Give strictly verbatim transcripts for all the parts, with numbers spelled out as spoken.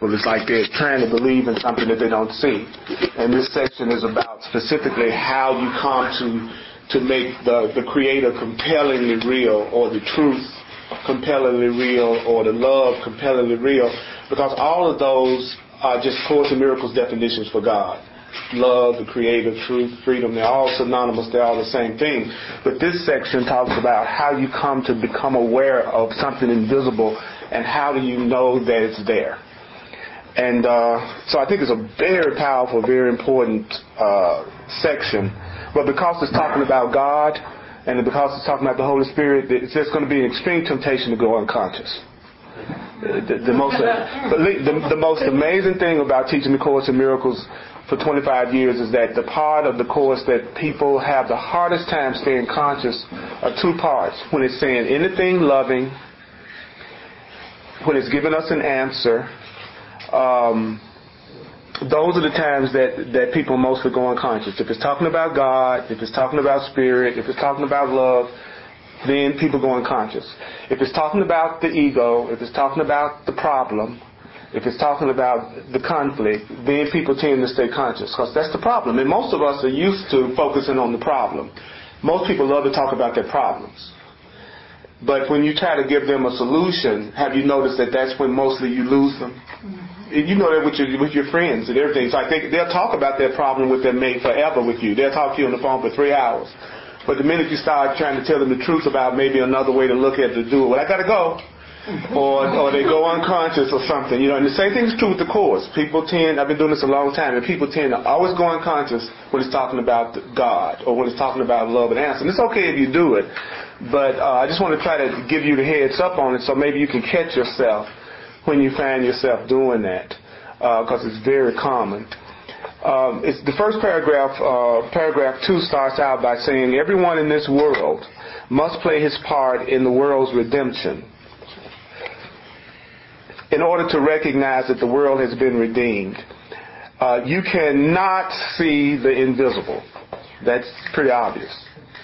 Well, it's like they're trying to believe in something that they don't see. And this section is about specifically how you come to to make the, the Creator compellingly real, or the truth compellingly real, or the love compellingly real, because all of those are just Course in Miracles definitions for God. Love, the Creator, truth, freedom, they're all synonymous, they're all the same thing. But this section talks about how you come to become aware of something invisible, and how do you know that it's there. And uh, so I think it's a very powerful, very important uh, section. But because it's talking about God, and because it's talking about the Holy Spirit, it's just going to be an extreme temptation to go unconscious. The, the, most, the, the most amazing thing about teaching the Course in Miracles for twenty-five years is that the part of the Course that people have the hardest time staying conscious are two parts. When it's saying anything loving, when it's giving us an answer, Um, those are the times that, that people mostly go unconscious. If it's talking about God, if it's talking about spirit, if it's talking about love, then people go unconscious. If it's talking about the ego, if it's talking about the problem, if it's talking about the conflict, then people tend to stay conscious, because that's the problem. And most of us are used to focusing on the problem. Most people love to talk about their problems. But when you try to give them a solution, have you noticed that that's when mostly you lose them? You know that with your, with your friends and everything. It's like they, they'll talk about their problem with their mate forever with you. They'll talk to you on the phone for three hours. But the minute you start trying to tell them the truth about maybe another way to look at it, to do it, well, I got to go. Or or they go unconscious or something. You know, and the same thing is true with the Course. People tend, I've been doing this a long time, and people tend to always go unconscious when it's talking about God, or when it's talking about love and answer. And it's okay if you do it, but uh, I just want to try to give you the heads up on it, so maybe you can catch yourself when you find yourself doing that, because uh, it's very common. Um, it's the first paragraph, uh, paragraph two starts out by saying, everyone in this world must play his part in the world's redemption in order to recognize that the world has been redeemed. Uh, you cannot see the invisible. That's pretty obvious.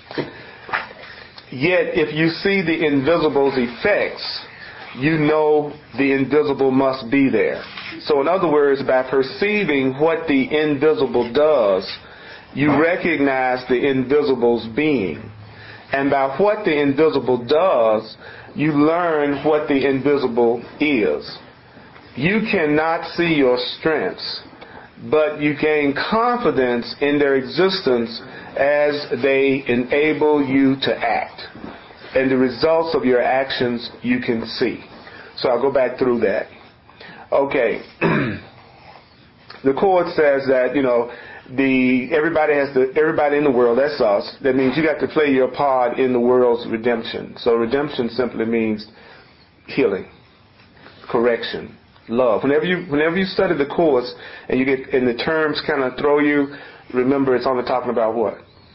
Yet, if you see the invisible's effects, you know the invisible must be there. So in other words, by perceiving what the invisible does, you recognize the invisible's being. And by what the invisible does, you learn what the invisible is. You cannot see your strengths, but you gain confidence in their existence as they enable you to act. And the results of your actions you can see. So I'll go back through that. Okay. The Course says that, you know, the everybody has to everybody in the world, that's us. That means you got to play your part in the world's redemption. So redemption simply means healing, correction, love. Whenever you whenever you study the Course and you get and the terms kind of throw you, remember it's only talking about what?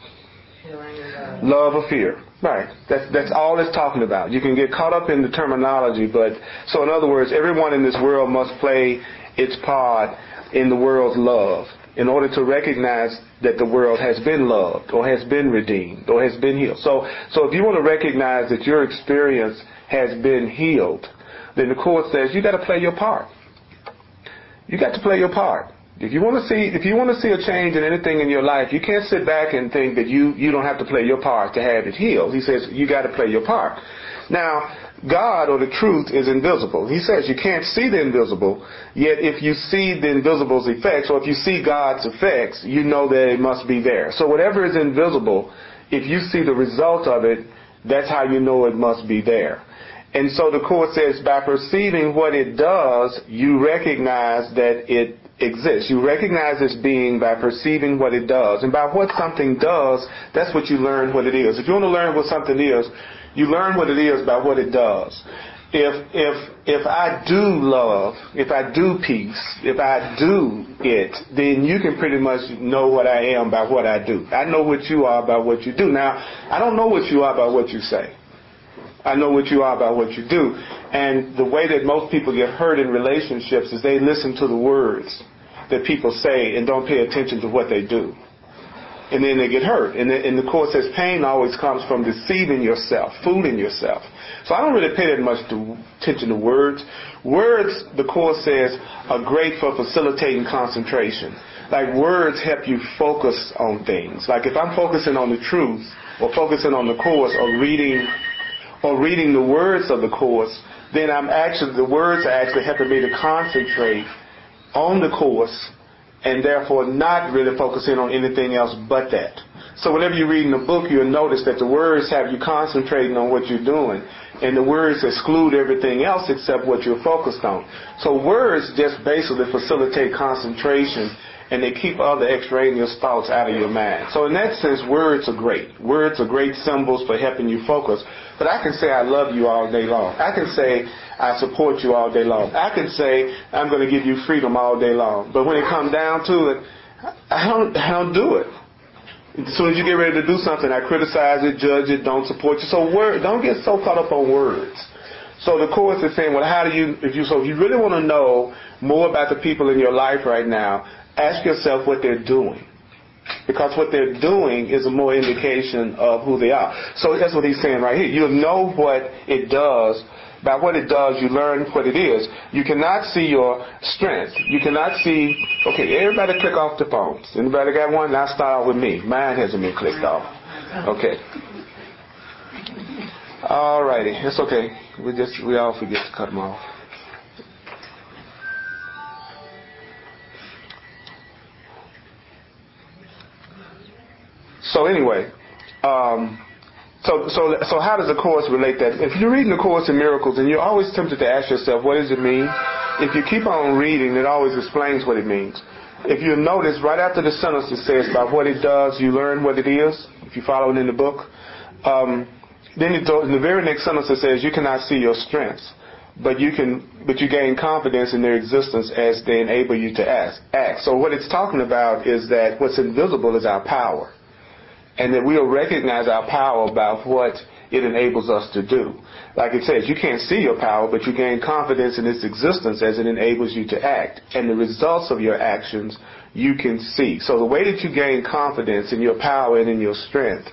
Love or fear. Right. That's that's all it's talking about. You can get caught up in the terminology, but so in other words, everyone in this world must play its part in the world's love in order to recognize that the world has been loved or has been redeemed or has been healed. So so if you want to recognize that your experience has been healed, then the Course says you got to play your part. You got to play your part. If you want to see, if you want to see a change in anything in your life, you can't sit back and think that you, you don't have to play your part to have it healed. He says you got to play your part. Now, God or the truth is invisible. He says you can't see the invisible, yet if you see the invisible's effects, or if you see God's effects, you know that it must be there. So whatever is invisible, if you see the result of it, that's how you know it must be there. And so the Course says by perceiving what it does, you recognize that it exists. You recognize this being by perceiving what it does. And by what something does, that's what you learn what it is. If you want to learn what something is, you learn what it is by what it does. If if if I do love, if I do peace, if I do it, then you can pretty much know what I am by what I do. I know what you are by what you do. Now, I don't know what you are by what you say. I know what you are by what you do. And the way that most people get hurt in relationships is they listen to the words that people say and don't pay attention to what they do. and then they get hurt. And the, and the Course says pain always comes from deceiving yourself, fooling yourself. So I don't really pay that much to, attention to words. Words, the Course says, are great for facilitating concentration. Like words help you focus on things. Like if I'm focusing on the truth, or focusing on the Course, or reading, or reading the words of the Course, then I'm actually, the words are actually helping me to concentrate on the Course, and therefore not really focusing on anything else but that. So whenever you read in a book, you'll notice that the words have you concentrating on what you're doing, and the words exclude everything else except what you're focused on. So words just basically facilitate concentration, and they keep other extraneous thoughts out of your mind. So in that sense, words are great. Words are great symbols for helping you focus. But I can say I love you all day long. I can say I support you all day long. I can say I'm going to give you freedom all day long. But when it comes down to it, I don't, I don't do it. As soon as you get ready to do something, I criticize it, judge it, don't support you. So word, don't get so caught up on words. So the Course is saying, well, how do you, if you, so if you really want to know more about the people in your life right now, ask yourself what they're doing. Because what they're doing is a more indication of who they are. So that's what he's saying right here. You'll know what it does. By what it does, you learn what it is. You cannot see your strength. You cannot see... Okay, everybody click off the phones. Anybody got one? Now start off with me. Mine hasn't been clicked off. Okay. All righty. It's okay. We just we all forget to cut them off. So anyway, um, so so so how does the Course relate that? If you're reading the Course in Miracles and you're always tempted to ask yourself, what does it mean? If you keep on reading, it always explains what it means. If you notice, right after the sentence it says, by what it does, you learn what it is, if you follow it in the book, um, then it goes, in the very next sentence it says, you cannot see your strengths, but you can, but you gain confidence in their existence as they enable you to act. act. So what it's talking about is that what's invisible is our power. And that we'll recognize our power by what it enables us to do. Like it says, you can't see your power, but you gain confidence in its existence as it enables you to act. And the results of your actions you can see. So the way that you gain confidence in your power and in your strength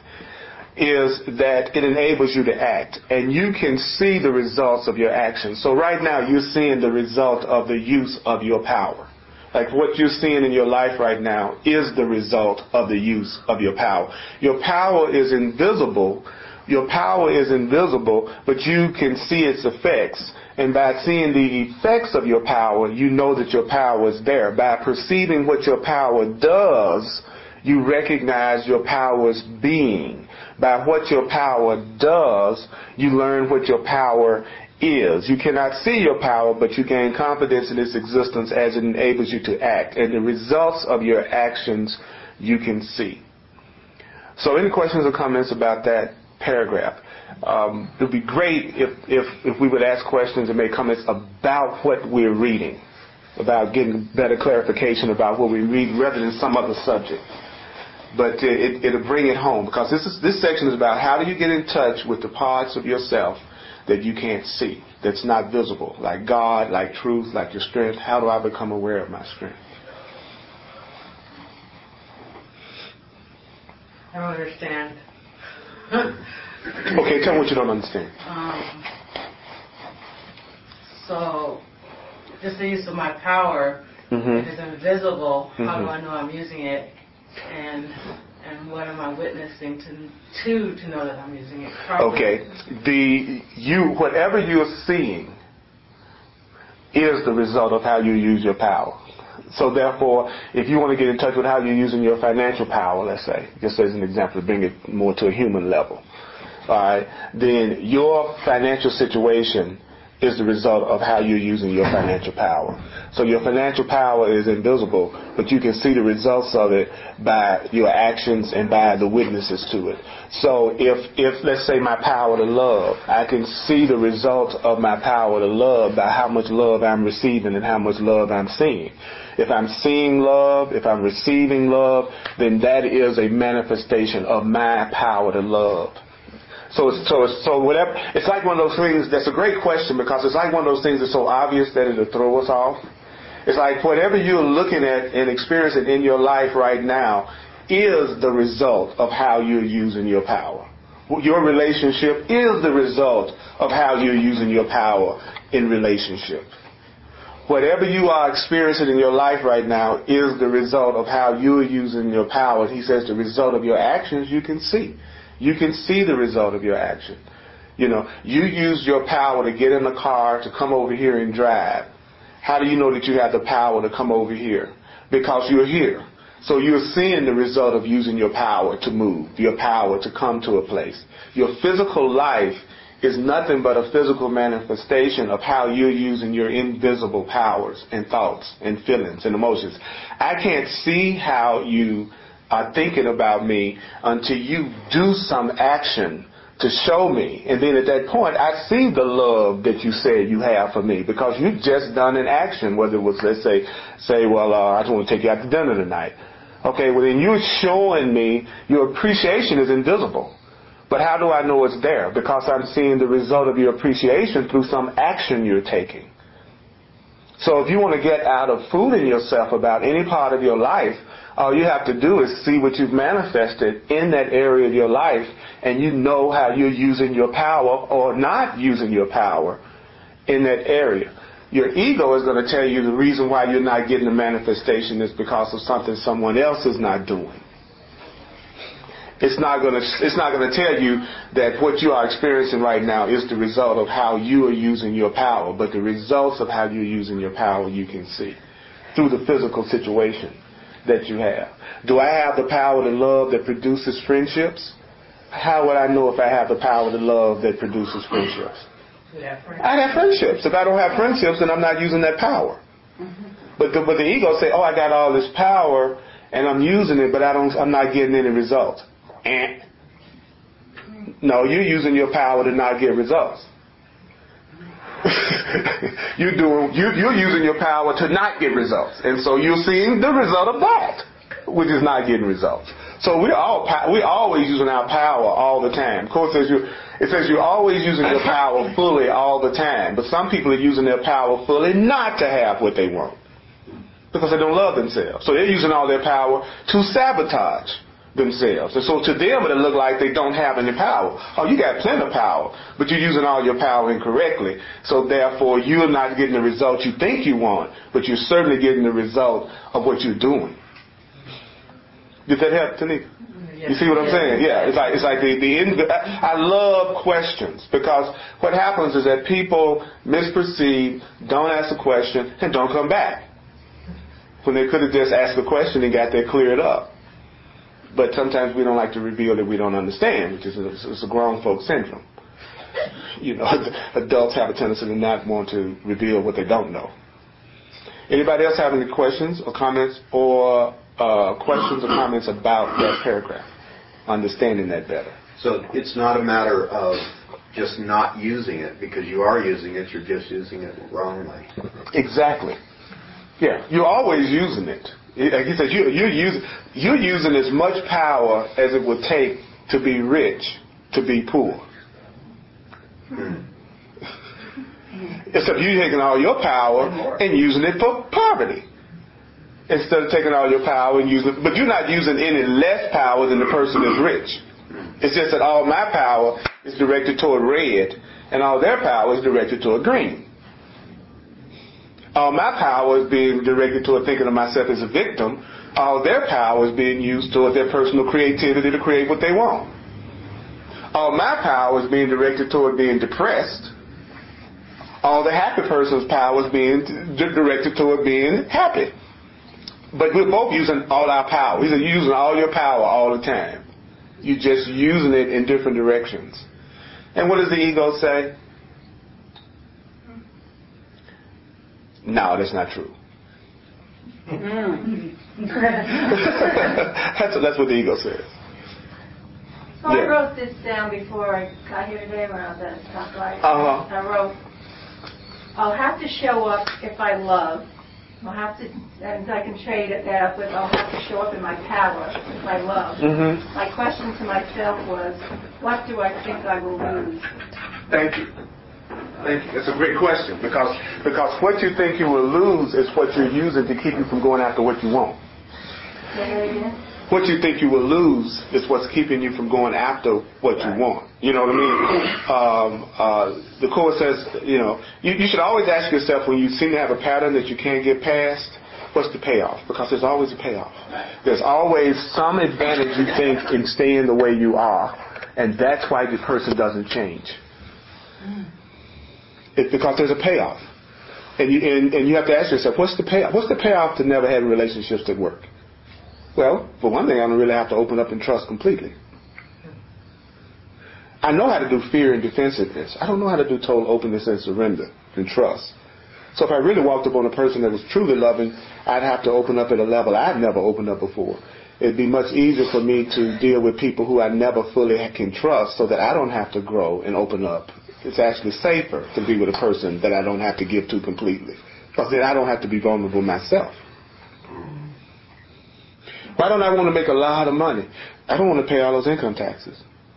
is that it enables you to act. And you can see the results of your actions. So right now you're seeing the result of the use of your power. Like what you're seeing in your life right now is the result of the use of your power. Your power is invisible. Your power is invisible, but you can see its effects. And by seeing the effects of your power, you know that your power is there. By perceiving what your power does, you recognize your power's being. By what your power does, you learn what your power is. You cannot see your power, but you gain confidence in its existence as it enables you to act. And the results of your actions you can see. So any questions or comments about that paragraph? Um, it would be great if, if, if we would ask questions and make comments about what we're reading, about getting better clarification about what we read rather than some other subject. But it, it'll bring it home, because this is, this section is about how do you get in touch with the parts of yourself that you can't see, that's not visible, like God, like truth, like your strength. How do I become aware of my strength? I don't understand. Okay, tell me what you don't understand. Um, so, just the use of my power, mm-hmm. if it's invisible, mm-hmm. how do I know I'm using it? And and what am I witnessing to to to know that I'm using it properly? Okay, the you whatever you're seeing is the result of how you use your power. So therefore, if you want to get in touch with how you're using your financial power, let's say, just as an example, to bring it more to a human level, all right, then your financial situation is the result of how you're using your financial power. So your financial power is invisible, but you can see the results of it by your actions and by the witnesses to it. So if, if let's say my power to love, I can see the result of my power to love by how much love I'm receiving and how much love I'm seeing. If I'm seeing love, if I'm receiving love, then that is a manifestation of my power to love. So, so, so whatever, it's like one of those things, that's a great question, because it's like one of those things that's so obvious that it'll throw us off. It's like whatever you're looking at and experiencing in your life right now is the result of how you're using your power. Your relationship is the result of how you're using your power in relationship. Whatever you are experiencing in your life right now is the result of how you're using your power. He says the result of your actions you can see. You can see the result of your action. You know, you used your power to get in the car to come over here and drive. How do you know that you have the power to come over here? Because you're here. So you're seeing the result of using your power to move, your power to come to a place. Your physical life is nothing but a physical manifestation of how you're using your invisible powers and thoughts and feelings and emotions. I can't see how you are thinking about me until you do some action to show me. And then at that point, I see the love that you said you have for me because you've just done an action, whether it was, let's say, say, well, uh, I just want to take you out to dinner tonight. Okay, well, then you're showing me your appreciation is invisible. But how do I know it's there? Because I'm seeing the result of your appreciation through some action you're taking. So if you want to get out of fooling yourself about any part of your life, all you have to do is see what you've manifested in that area of your life, and you know how you're using your power or not using your power in that area. Your ego is going to tell you the reason why you're not getting the manifestation is because of something someone else is not doing. It's not going to, it's not going to tell you that what you are experiencing right now is the result of how you are using your power, but the results of how you're using your power you can see through the physical situation that you have. Do I have the power to love that produces friendships? How would I know if I have the power to love that produces friendships? I have friendships. If I don't have friendships, then I'm not using that power. Mm-hmm. But the, but the ego say, oh, I got all this power and I'm using it, but I don't. I'm not getting any results. And no, you're using your power to not get results. you're doing. You, you're using your power to not get results, and so you're seeing the result of that, which is not getting results. So we're all we're always using our power all the time. Of course, it says you it says you're always using your power fully all the time. But some people are using their power fully not to have what they want because they don't love themselves. So they're using all their power to sabotage themselves. And so to them it'll look like they don't have any power. Oh, you got plenty of power, but you're using all your power incorrectly. So therefore you're not getting the result you think you want, but you're certainly getting the result of what you're doing. Did that help, Tanika? You see what I'm saying? Yeah, it's like it's like the the. I love questions because what happens is that people misperceive, don't ask a question, and don't come back when they could have just asked the question and got that cleared up. But sometimes we don't like to reveal that we don't understand, which is a, it's a grown folk syndrome. You know, adults have a tendency to not want to reveal what they don't know. Anybody else have any questions or comments or uh, questions or comments about that paragraph? Understanding that better. So it's not a matter of just not using it because you are using it, you're just using it wrongly. Exactly. Yeah, you're always using it. Like he says, you, you're, using, you're using as much power as it would take to be rich, to be poor. Hmm. Except you're taking all your power and using it for poverty. Instead of taking all your power and using it. But you're not using any less power than the person that's rich. It's just that all my power is directed toward red and all their power is directed toward green. All my power is being directed toward thinking of myself as a victim. All their power is being used toward their personal creativity to create what they want. All my power is being directed toward being depressed. All the happy person's power is being directed toward being happy. But we're both using all our power. You're using all your power all the time. You're just using it in different directions. And what does the ego say? No, that's not true. Mm. that's, that's what the ego says. So yeah. I wrote this down before I got here today when I was at a stoplight. Uh-huh. I wrote, I'll have to show up if I love. I'll have to, and I can trade it that up with, I'll have to show up in my power if I love. Mm-hmm. My question to myself was, what do I think I will lose? Thank you. Thank you. It's a great question because because what you think you will lose is what you're using to keep you from going after what you want. Say that again? what you think you will lose is what's keeping you from going after what you want. You know what I mean? Um, uh, the Course says, you know, you, you should always ask yourself when you seem to have a pattern that you can't get past, what's the payoff? Because there's always a payoff. There's always some advantage you think in staying the way you are, and that's why the person doesn't change. It's because there's a payoff. And you, and, and you have to ask yourself, what's the payoff? What's the payoff to never having relationships that work? Well, for one thing, I don't really have to open up and trust completely. I know how to do fear and defensiveness. I don't know how to do total openness and surrender and trust. So if I really walked up on a person that was truly loving, I'd have to open up at a level I'd never opened up before. It'd be much easier for me to deal with people who I never fully can trust so that I don't have to grow and open up. It's actually safer to be with a person that I don't have to give to completely, because then I don't have to be vulnerable myself. Why don't I want to make a lot of money? I don't want to pay all those income taxes.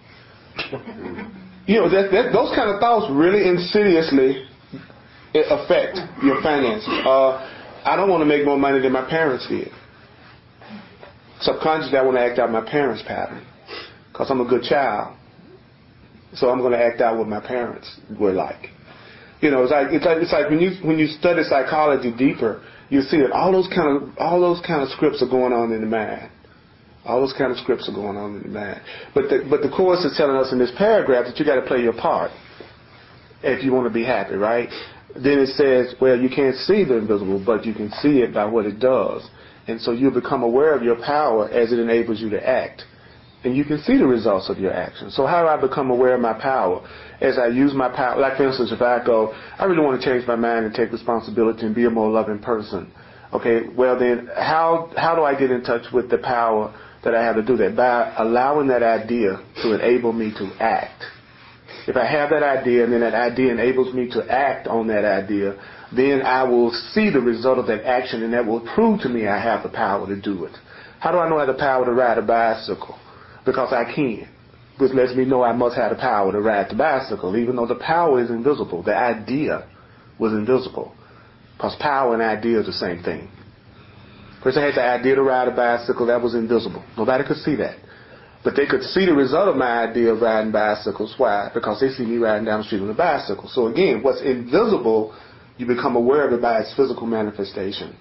You know, that, that, those kind of thoughts really insidiously affect your finances. Uh, I don't want to make more money than my parents did. Subconsciously, I want to act out my parents' pattern because I'm a good child. So I'm going to act out what my parents were like. You know, it's like it's like it's like when you when you study psychology deeper, you see that all those kind of all those kind of scripts are going on in the mind. All those kind of scripts are going on in the mind. But the, but the Course is telling us in this paragraph that you got to play your part if you want to be happy, right? Then it says, well, you can't see the invisible, but you can see it by what it does. And so you become aware of your power as it enables you to act. And you can see the results of your actions. So how do I become aware of my power? As I use my power, like for instance, if I go, I really want to change my mind and take responsibility and be a more loving person. Okay, well then, how how do I get in touch with the power that I have to do that? By allowing that idea to enable me to act. If I have that idea and then that idea enables me to act on that idea, then I will see the result of that action, and that will prove to me I have the power to do it. How do I know I have the power to ride a bicycle? Because I can. Which lets me know I must have the power to ride the bicycle, even though the power is invisible. The idea was invisible. Because power and idea are the same thing. First I had the idea to ride a bicycle, that was invisible. Nobody could see that. But they could see the result of my idea of riding bicycles. Why? Because they see me riding down the street on a bicycle. So again, what's invisible, you become aware of it by its physical manifestation.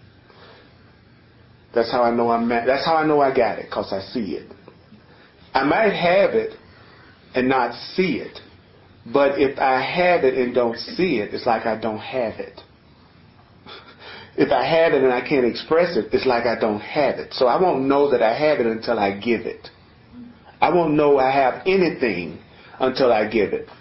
That's how I know I'm. That's how I know I got it, because I see it. I might have it and not see it, but if I have it and don't see it, it's like I don't have it. If I have it and I can't express it, it's like I don't have it. So I won't know that I have it until I give it. I won't know I have anything until I give it.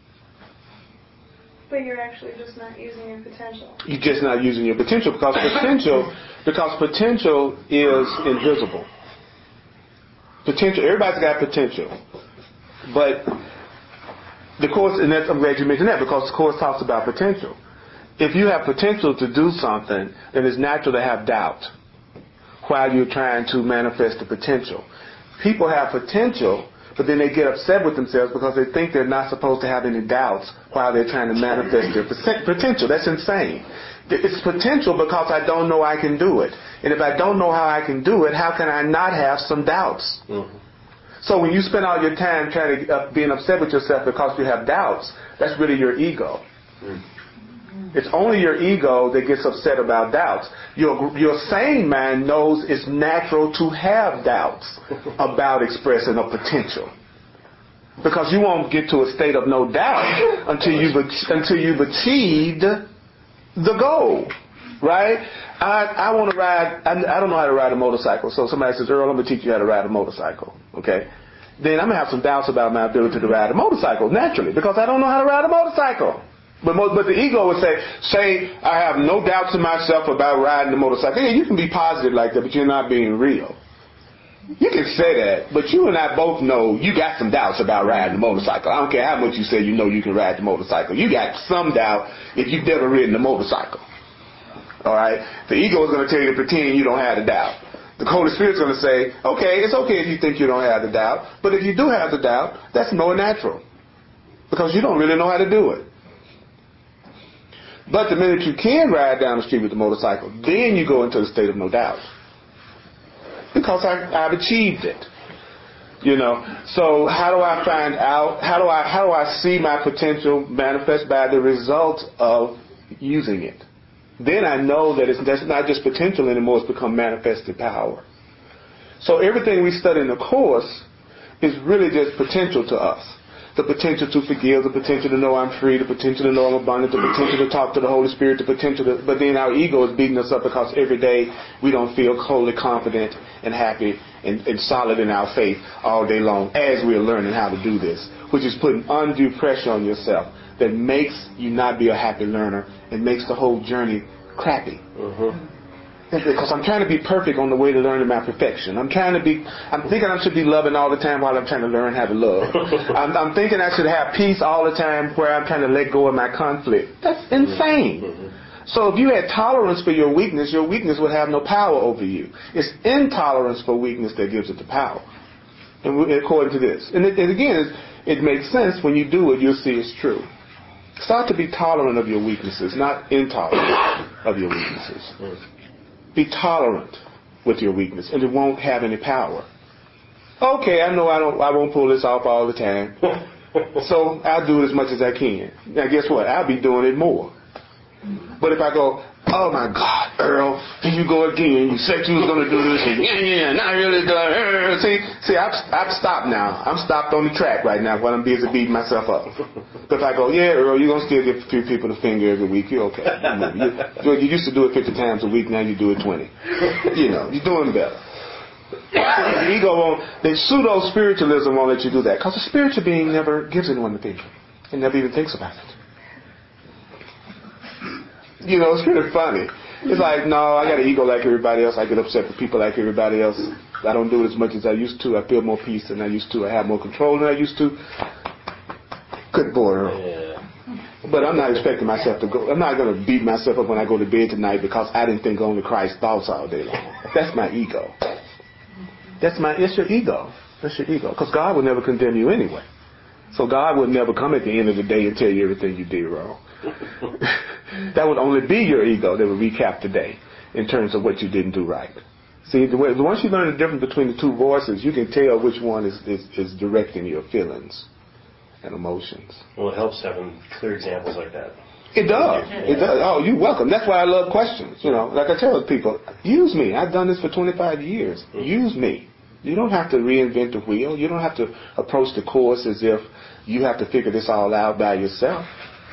But you're actually just not using your potential. You're just not using your potential because potential, because potential is invisible. Potential, everybody's got potential. But the Course, and that's, I'm glad you mentioned that, because the Course talks about potential. If you have potential to do something, then it's natural to have doubt while you're trying to manifest the potential. People have potential, but then they get upset with themselves because they think they're not supposed to have any doubts while they're trying to manifest their potential. That's insane. It's potential because I don't know I can do it. And if I don't know how I can do it, how can I not have some doubts? Mm-hmm. So when you spend all your time trying to uh, being upset with yourself because you have doubts, that's really your ego. Mm-hmm. It's only your ego that gets upset about doubts. Your your sane mind knows it's natural to have doubts about expressing a potential. Because you won't get to a state of no doubt until you've until you've achieved the goal, right? I I want to ride. I, I don't know how to ride a motorcycle. So somebody says, "Earl, I'm gonna teach you how to ride a motorcycle." Okay, then I'm gonna have some doubts about my ability to ride a motorcycle naturally because I don't know how to ride a motorcycle. But but the ego would say, "Say I have no doubts in myself about riding a motorcycle." Yeah, you can be positive like that, but you're not being real. You can say that, but you and I both know you got some doubts about riding a motorcycle. I don't care how much you say you know you can ride the motorcycle. You got some doubt if you've never ridden a motorcycle. All right? The ego is going to tell you to pretend you don't have the doubt. The Holy Spirit's going to say, okay, it's okay if you think you don't have the doubt, but if you do have the doubt, that's more natural because you don't really know how to do it. But the minute you can ride down the street with the motorcycle, then you go into the state of no doubt. Because I, I've achieved it. You know, so how do I find out, how do I, how do I see my potential manifest? By the result of using it. Then I know that it's that's not just potential anymore, it's become manifested power. So everything we study in the course is really just potential to us. The potential to forgive, the potential to know I'm free, the potential to know I'm abundant, the potential to talk to the Holy Spirit, the potential to, but then our ego is beating us up because every day we don't feel wholly confident and happy and, and solid in our faith all day long as we're learning how to do this, which is putting undue pressure on yourself that makes you not be a happy learner and makes the whole journey crappy. Mm-hmm. Because I'm trying to be perfect on the way to learning my perfection. I'm trying to be, I'm thinking I should be loving all the time while I'm trying to learn how to love. I'm, I'm thinking I should have peace all the time where I'm trying to let go of my conflict. That's insane. Mm-hmm. So if you had tolerance for your weakness, your weakness would have no power over you. It's intolerance for weakness that gives it the power. And we, according to this. And, it, and again, it, it makes sense when you do it, you'll see it's true. Start to be tolerant of your weaknesses, not intolerant of your weaknesses. Mm-hmm. Be tolerant with your weakness, and it won't have any power. Okay, I know I don't. I won't pull this off all the time, so I'll do it as much as I can. Now, guess what? I'll be doing it more. But if I go, oh my God, Earl, here you go again. You said you was going to do this, and yeah, yeah, not really done. Uh, see, see, I've, I've stopped now. I'm stopped on the track right now while I'm busy beating myself up. But if I go, yeah, Earl, you're going to still give a few people the finger every week. You're okay. You, you, you used to do it fifty times a week. Now you do it twenty. You know, you're doing better. The ego won't, the pseudo spiritualism won't let you do that because a spiritual being never gives anyone the finger and never even thinks about it. You know, it's really funny. It's like, no, I got an ego like everybody else. I get upset with people like everybody else. I don't do it as much as I used to. I feel more peace than I used to. I have more control than I used to. Good boy, Earl. Yeah. But I'm not expecting myself to go. I'm not going to beat myself up when I go to bed tonight because I didn't think only Christ's thoughts all day long. That's my ego. That's my, it's your ego. That's your ego. Because God would never condemn you anyway. So God would never come at the end of the day and tell you everything you did wrong. That would only be your ego that would recap the day in terms of what you didn't do right. See, the way, once you learn the difference between the two voices, you can tell which one is, is, is directing your feelings and emotions. Well, it helps having clear examples like that. It does. It does. Oh, you're welcome. That's why I love questions. You know, like I tell people, use me. I've done this for twenty-five years. Mm-hmm. Use me. You don't have to reinvent the wheel. You don't have to approach the course as if you have to figure this all out by yourself.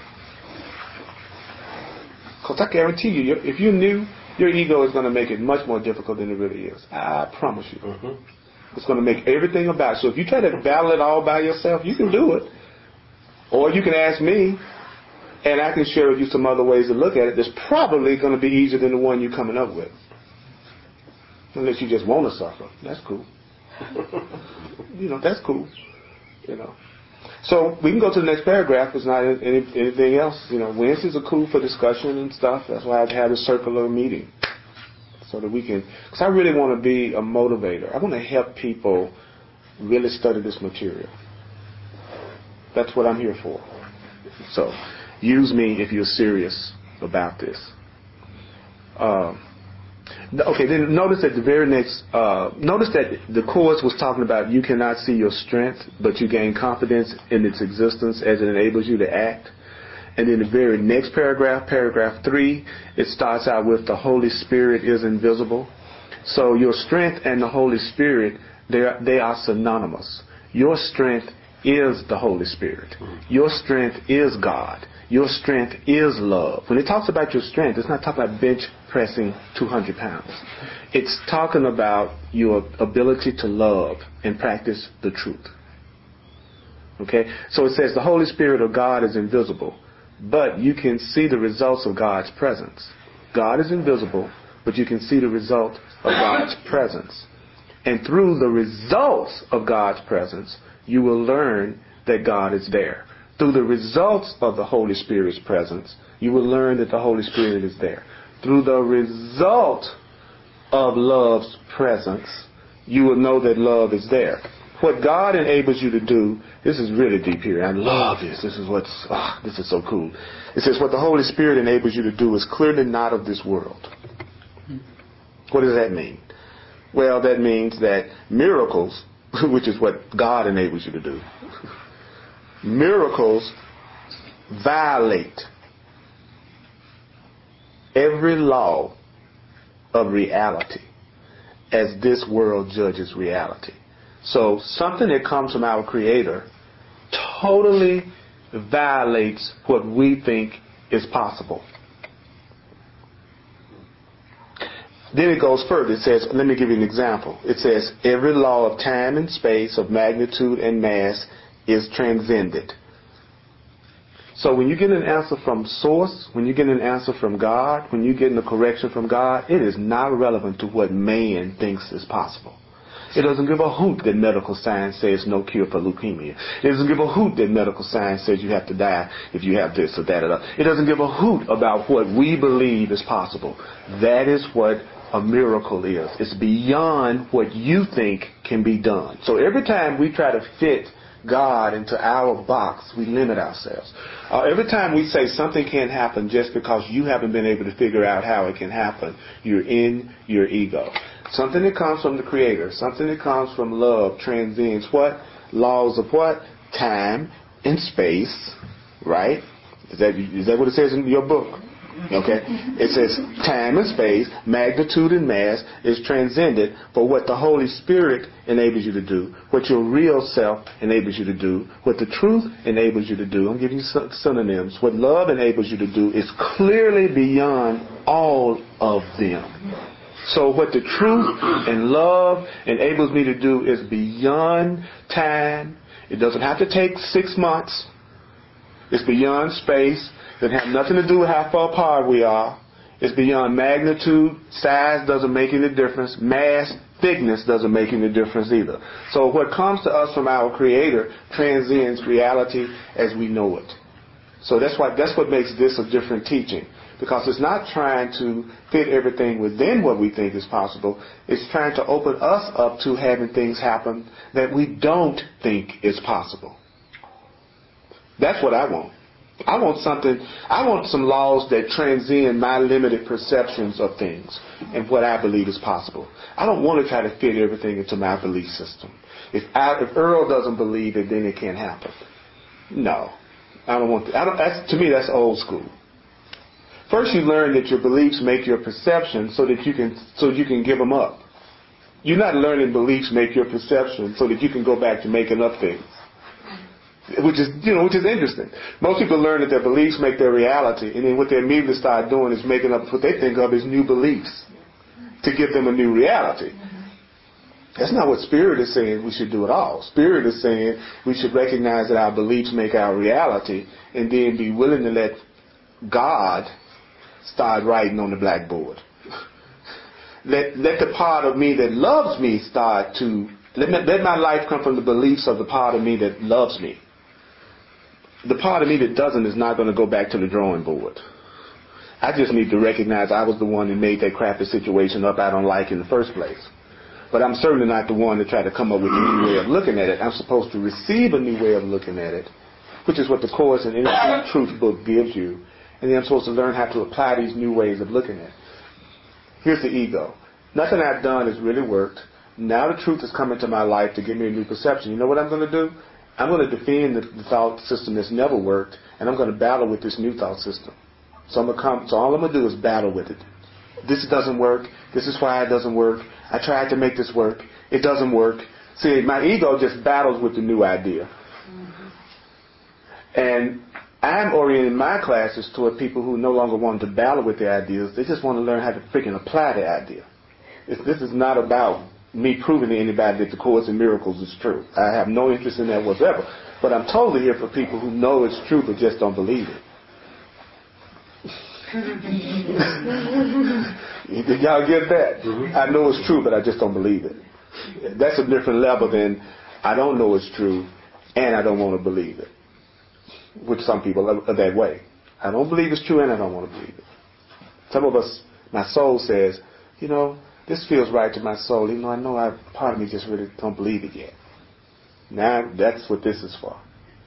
Because I guarantee you, if you knew, your ego is going to make it much more difficult than it really is. I promise you. Mm-hmm. It's going to make everything about it. So if you try to battle it all by yourself, you can do it. Or you can ask me, and I can share with you some other ways to look at it that's probably going to be easier than the one you're coming up with. Unless you just want to suffer. That's cool. You know, that's cool. You know. So we can go to the next paragraph. It's not any, anything else. You know, Wednesdays are cool for discussion and stuff. That's why I've had a circular meeting. So that we can, because I really want to be a motivator. I want to help people really study this material. That's what I'm here for. So use me if you're serious about this. Um, Okay, then notice at the very next, uh, notice that the Course was talking about you cannot see your strength, but you gain confidence in its existence as it enables you to act. And in the very next paragraph, paragraph three, it starts out with the Holy Spirit is invisible. So your strength and the Holy Spirit, they are, they are synonymous. Your strength is the Holy Spirit. Your strength is God. Your strength is love. When it talks about your strength, it's not talking about bench pressing two hundred pounds. It's talking about your ability to love and practice the truth. Okay? So it says the Holy Spirit of God is invisible, but you can see the results of God's presence. God is invisible, but you can see the result of God's presence. And through the results of God's presence, you will learn that God is there. Through the results of the Holy Spirit's presence, you will learn that the Holy Spirit is there. Through the result of love's presence, you will know that love is there. What God enables you to do, this is really deep here. I love this. This is what's, oh, this is so cool. It says what the Holy Spirit enables you to do is clearly not of this world. What does that mean? Well, that means that miracles, which is what God enables you to do, miracles violate every law of reality as this world judges reality. So something that comes from our Creator totally violates what we think is possible. Then it goes further. It says, let me give you an example. It says, every law of time and space, of magnitude and mass is transcended. So when you get an answer from source, when you get an answer from God, when you get a correction from God, it is not relevant to what man thinks is possible. It doesn't give a hoot that medical science says no cure for leukemia. It doesn't give a hoot that medical science says you have to die if you have this or that or that. It doesn't give a hoot about what we believe is possible. That is what a miracle is. It's beyond what you think can be done. So every time we try to fit God into our box, we limit ourselves. Uh, every time we say something can't happen just because you haven't been able to figure out how it can happen, you're in your ego. Something that comes from the Creator, something that comes from love transcends what? Laws of what? Time and space, right? Is that, is that what it says in your book? Okay? It says time and space, magnitude and mass is transcended for what the Holy Spirit enables you to do, what your real self enables you to do, what the truth enables you to do. I'm giving you synonyms. What love enables you to do is clearly beyond all of them. So what the truth and love enables me to do is beyond time. It doesn't have to take six months. It's beyond space. It doesn't have nothing to do with how far apart we are. It's beyond magnitude. Size doesn't make any difference. Mass, thickness doesn't make any difference either. So what comes to us from our Creator transcends reality as we know it. So that's why that's what makes this a different teaching. Because it's not trying to fit everything within what we think is possible. It's trying to open us up to having things happen that we don't think is possible. That's what I want. I want something, I want some laws that transcend my limited perceptions of things and what I believe is possible. I don't want to try to fit everything into my belief system. If I, if Earl doesn't believe it, then it can't happen. No. I don't want to. I don't, that's, to me, that's old school. First, you learn that your beliefs make your perception so that you can so you can give them up. You're not learning beliefs make your perception so that you can go back to making up things, which is you know which is interesting. Most people learn that their beliefs make their reality, and then what they immediately start doing is making up what they think of as new beliefs to give them a new reality. That's not what Spirit is saying we should do at all. Spirit is saying we should recognize that our beliefs make our reality, and then be willing to let God start writing on the blackboard. Let let the part of me that loves me start to let me, let my life come from the beliefs of the part of me that loves me. The part of me that doesn't is not going to go back to the drawing board. I just need to recognize I was the one that made that crappy situation up I don't like in the first place. But I'm certainly not the one to try to come up with a new way of looking at it. I'm supposed to receive a new way of looking at it, which is what the Course and Inner Truth book gives you. And then I'm supposed to learn how to apply these new ways of looking at it. Here's the ego. Nothing I've done has really worked. Now the truth has come into my life to give me a new perception. You know what I'm going to do? I'm going to defend the, the thought system that's never worked, and I'm going to battle with this new thought system. So I'm going to come. So all I'm going to do is battle with it. This doesn't work. This is why it doesn't work. I tried to make this work. It doesn't work. See, my ego just battles with the new idea. Mm-hmm. And I'm orienting my classes toward people who no longer want to battle with their ideas. They just want to learn how to freaking apply the idea. It's, this is not about me proving to anybody that the Course in Miracles is true. I have no interest in that whatsoever. But I'm totally here for people who know it's true but just don't believe it. Y'all get that? Mm-hmm. I know it's true, but I just don't believe it. That's a different level than I don't know it's true and I don't want to believe it. Which some people are that way. I don't believe it's true and I don't want to believe it. Some of us, my soul says, you know, this feels right to my soul, even though I know I, part of me just really don't believe it yet. Now, that's what this is for.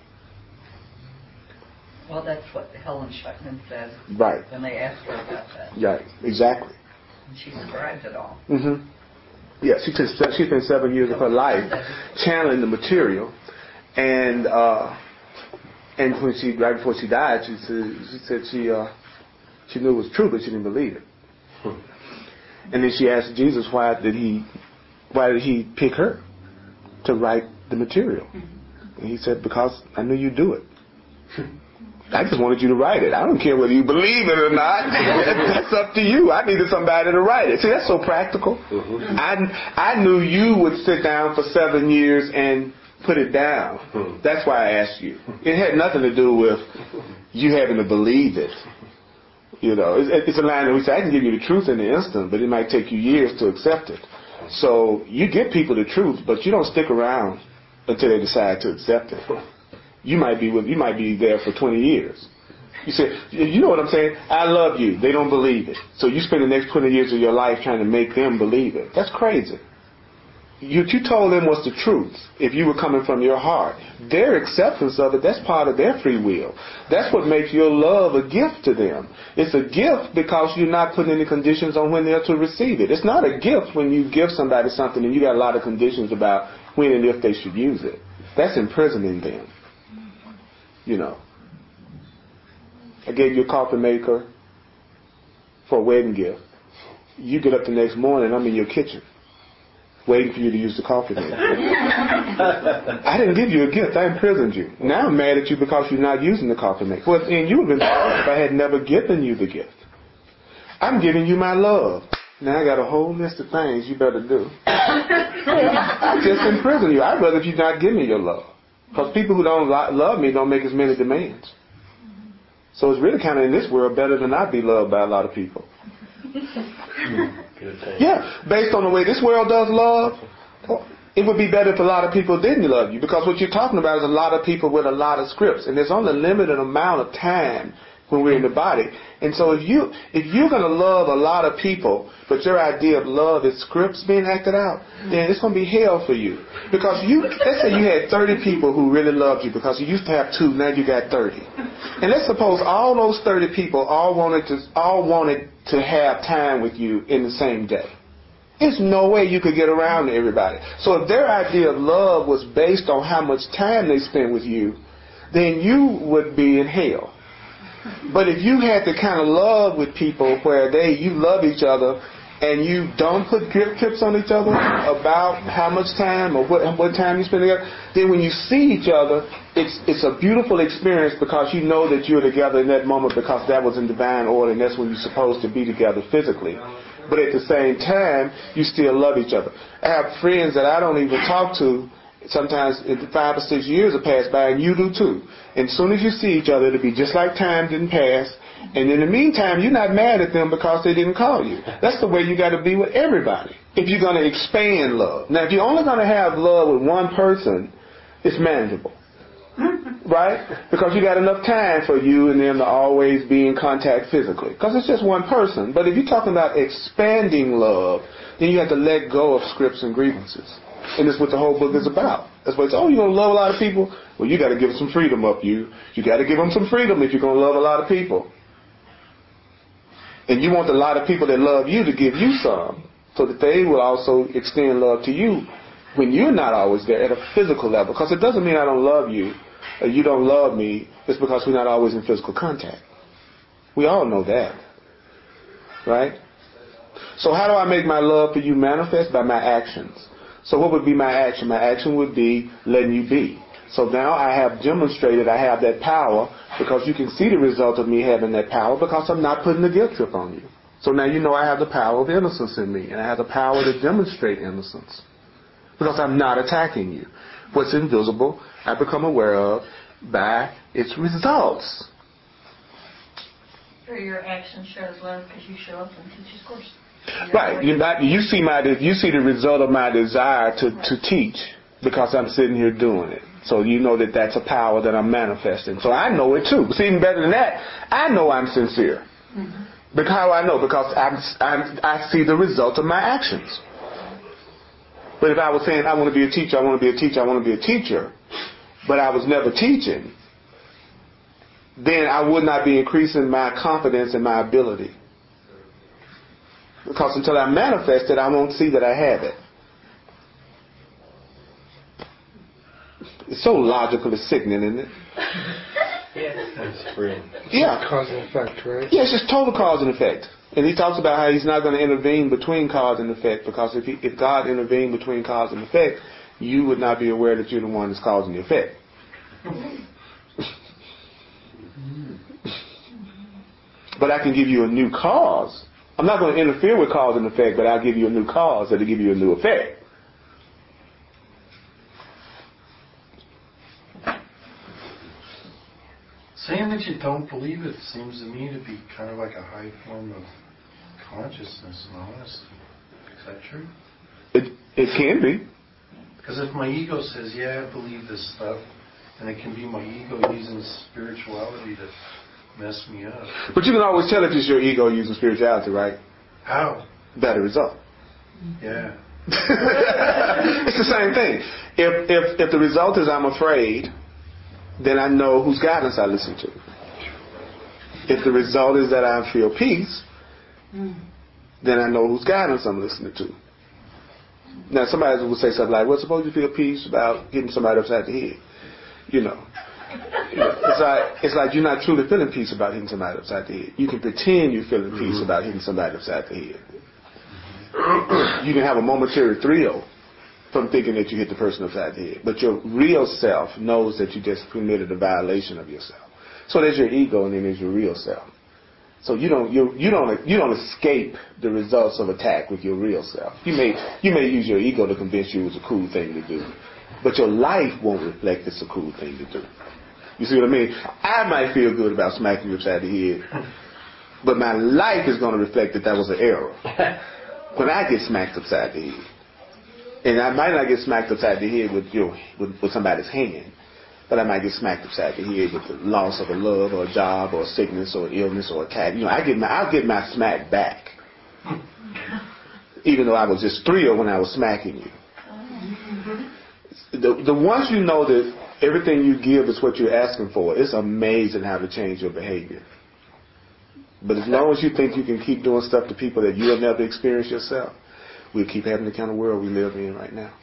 Well, that's what Helen Schuckman says. Right. When they asked her about that. Right, exactly. And she describes it all. Mm-hmm. Yeah, she took, she spent seven years of her life channeling the material, and uh, and when she right before she died, she said she said she uh, she knew it was true, but she didn't believe it. And then she asked Jesus, why did he why did he pick her to write the material? And he said, because I knew you'd do it. I just wanted you to write it. I don't care whether you believe it or not. That's up to you. I needed somebody to write it. See, that's so practical. Mm-hmm. I, I knew you would sit down for seven years and put it down. Mm-hmm. That's why I asked you. It had nothing to do with you having to believe it. You know, it's, it's a line that we say, I can give you the truth in the instant, but it might take you years to accept it. So you give people the truth, but you don't stick around until they decide to accept it. You might be with, you might be there for twenty years. You say, you know what I'm saying? I love you. They don't believe it. So you spend the next twenty years of your life trying to make them believe it. That's crazy. You, you told them what's the truth if you were coming from your heart. Their acceptance of it, that's part of their free will. That's what makes your love a gift to them. It's a gift because you're not putting any conditions on when they're to receive it. It's not a gift when you give somebody something and you got a lot of conditions about when and if they should use it. That's imprisoning them. You know, I gave you a coffee maker for a wedding gift. You get up the next morning, I'm in your kitchen, waiting for you to use the coffee maker. I didn't give you a gift. I imprisoned you. Now I'm mad at you because you're not using the coffee maker. Well, and you would have been if I had never given you the gift. I'm giving you my love. Now I got a whole list of things you better do. I just imprisoned you. I'd rather if you not give me your love. Because people who don't lo- love me don't make as many demands. So it's really kind of in this world better than not be loved by a lot of people. Yeah, based on the way this world does love, it would be better if a lot of people didn't love you. Because what you're talking about is a lot of people with a lot of scripts. And there's only a limited amount of time when we're in the body. And so if, you, if you're going to love a lot of people, but your idea of love is scripts being acted out, then it's going to be hell for you. Because you, let's say you had thirty people who really loved you because you used to have two, now you got thirty. And let's suppose all those thirty people all wanted to, all wanted to have time with you in the same day. There's no way you could get around to everybody. So if their idea of love was based on how much time they spent with you, then you would be in hell. But if you had the kind of love with people where they you love each other and you don't put guilt trips on each other about how much time or what what time you spend together, then when you see each other, it's it's a beautiful experience because you know that you're together in that moment because that was in divine order and that's when you're supposed to be together physically. But at the same time, you still love each other. I have friends that I don't even talk to. Sometimes five or six years have passed by, and you do too. And as soon as you see each other, it'll be just like time didn't pass. And in the meantime, you're not mad at them because they didn't call you. That's the way you got to be with everybody if you're going to expand love. Now, if you're only going to have love with one person, it's manageable. Right? Because you got enough time for you and them to always be in contact physically. Because it's just one person. But if you're talking about expanding love, then you have to let go of scripts and grievances. And that's what the whole book is about. That's why it's, oh, you're going to love a lot of people? Well, you got to give them some freedom up you. You got to give them some freedom if you're going to love a lot of people. And you want a lot of people that love you to give you some so that they will also extend love to you when you're not always there at a physical level. Because it doesn't mean I don't love you or you don't love me. It's because we're not always in physical contact. We all know that. Right? So how do I make my love for you manifest? By my actions. So what would be my action? My action would be letting you be. So now I have demonstrated I have that power because you can see the result of me having that power because I'm not putting the guilt trip on you. So now you know I have the power of innocence in me and I have the power to demonstrate innocence because I'm not attacking you. What's invisible, I become aware of by its results. Or your action shows love because you show up and teach course. Right. You, not, you see my you see the result of my desire to, to teach because I'm sitting here doing it. So you know that that's a power that I'm manifesting. So I know it too. But see, even better than that, I know I'm sincere. Mm-hmm. Because how I know? Because I'm, I'm, I see the result of my actions. But if I was saying I want to be a teacher, I want to be a teacher, I want to be a teacher, but I was never teaching, then I would not be increasing my confidence in my ability. Because until I manifest it, I won't see that I have it. It's so logical, it's sickening, isn't it? That's free. Yeah. Cause and effect, right? Yeah, it's just total cause and effect. And he talks about how he's not going to intervene between cause and effect, because if he, if God intervened between cause and effect, you would not be aware that you're the one that's causing the effect. But I can give you a new cause. I'm not going to interfere with cause and effect, but I'll give you a new cause that'll give you a new effect. Saying that you don't believe it seems to me to be kind of like a high form of consciousness and honesty. Is that true? It it can be. Because if my ego says, yeah, I believe this stuff, and it can be my ego using spirituality to mess me up. But you can always tell if it's your ego using spirituality, right? How? By the result. Yeah. It's the same thing. If if if the result is I'm afraid, then I know whose guidance I listen to. If the result is that I feel peace, then I know whose guidance I'm listening to. Now, somebody will say something like, well, suppose you feel peace about hitting somebody upside the head. You know. You know, it's like it's like you're not truly feeling peace about hitting somebody upside the head. You can pretend you're feeling peace mm-hmm. about hitting somebody upside the head. You can have a momentary thrill from thinking that you hit the person upside the head. But your real self knows that you just committed a violation of yourself. So there's your ego, and then there's your real self. So you don't you you don't you don't escape the results of attack with your real self. You may you may use your ego to convince you it's a cool thing to do, but your life won't reflect it's a cool thing to do. You see what I mean? I might feel good about smacking you upside the head, but my life is going to reflect that that was an error. When I get smacked upside the head, and I might not get smacked upside the head with your with, with somebody's hand, but I might get smacked upside the head with the loss of a love or a job or a sickness or illness or a cat. You know, I get my I'll get my smack back, even though I was just thrilled when I was smacking you. The the once you know that everything you give is what you're asking for, it's amazing how to change your behavior. But as long as you think you can keep doing stuff to people that you'll never experience yourself, we'll keep having the kind of world we live in right now.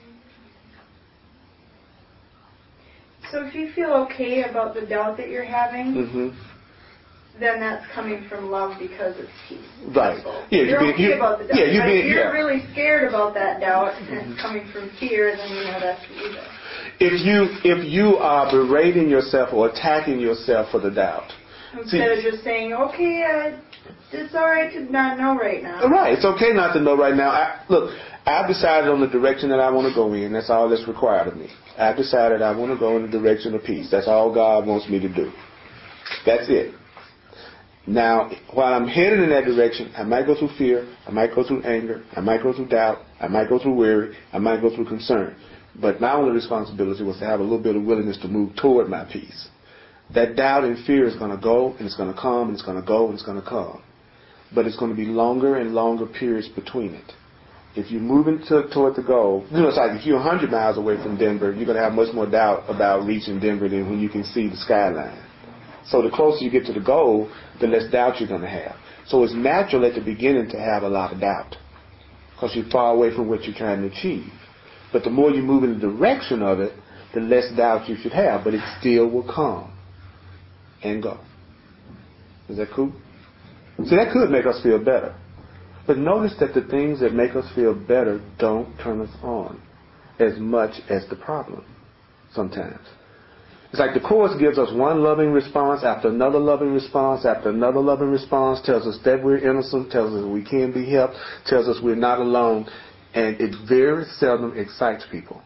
So if you feel okay about the doubt that you're having, mm-hmm. then that's coming from love because it's peace. Right. Yeah, you're you okay you, about the doubt. Yeah, you but being, if you're yeah. really scared about that doubt and mm-hmm. it's coming from fear, then you know that's the ego. If you if you are berating yourself or attacking yourself for the doubt, instead see, of just saying, okay, uh, it's all right to not know right now. Right. It's okay not to know right now. I, look, I've decided on the direction that I want to go in. That's all that's required of me. I've decided I want to go in the direction of peace. That's all God wants me to do. That's it. Now, while I'm headed in that direction, I might go through fear, I might go through anger, I might go through doubt, I might go through worry, I might go through concern. But my only responsibility was to have a little bit of willingness to move toward my peace. That doubt and fear is going to go, and it's going to come, and it's going to go, and it's going to come. But it's going to be longer and longer periods between it. If you're moving to, toward the goal, you know, it's like if you're one hundred miles away from Denver, you're going to have much more doubt about reaching Denver than when you can see the skyline. So the closer you get to the goal, the less doubt you're going to have. So it's natural at the beginning to have a lot of doubt because you're far away from what you're trying to achieve. But the more you move in the direction of it, the less doubt you should have. But it still will come and go. Is that cool? See, that could make us feel better. But notice that the things that make us feel better don't turn us on as much as the problem sometimes. It's like the Course gives us one loving response after another loving response after another loving response, tells us that we're innocent, tells us we can be helped, tells us we're not alone, and it very seldom excites people.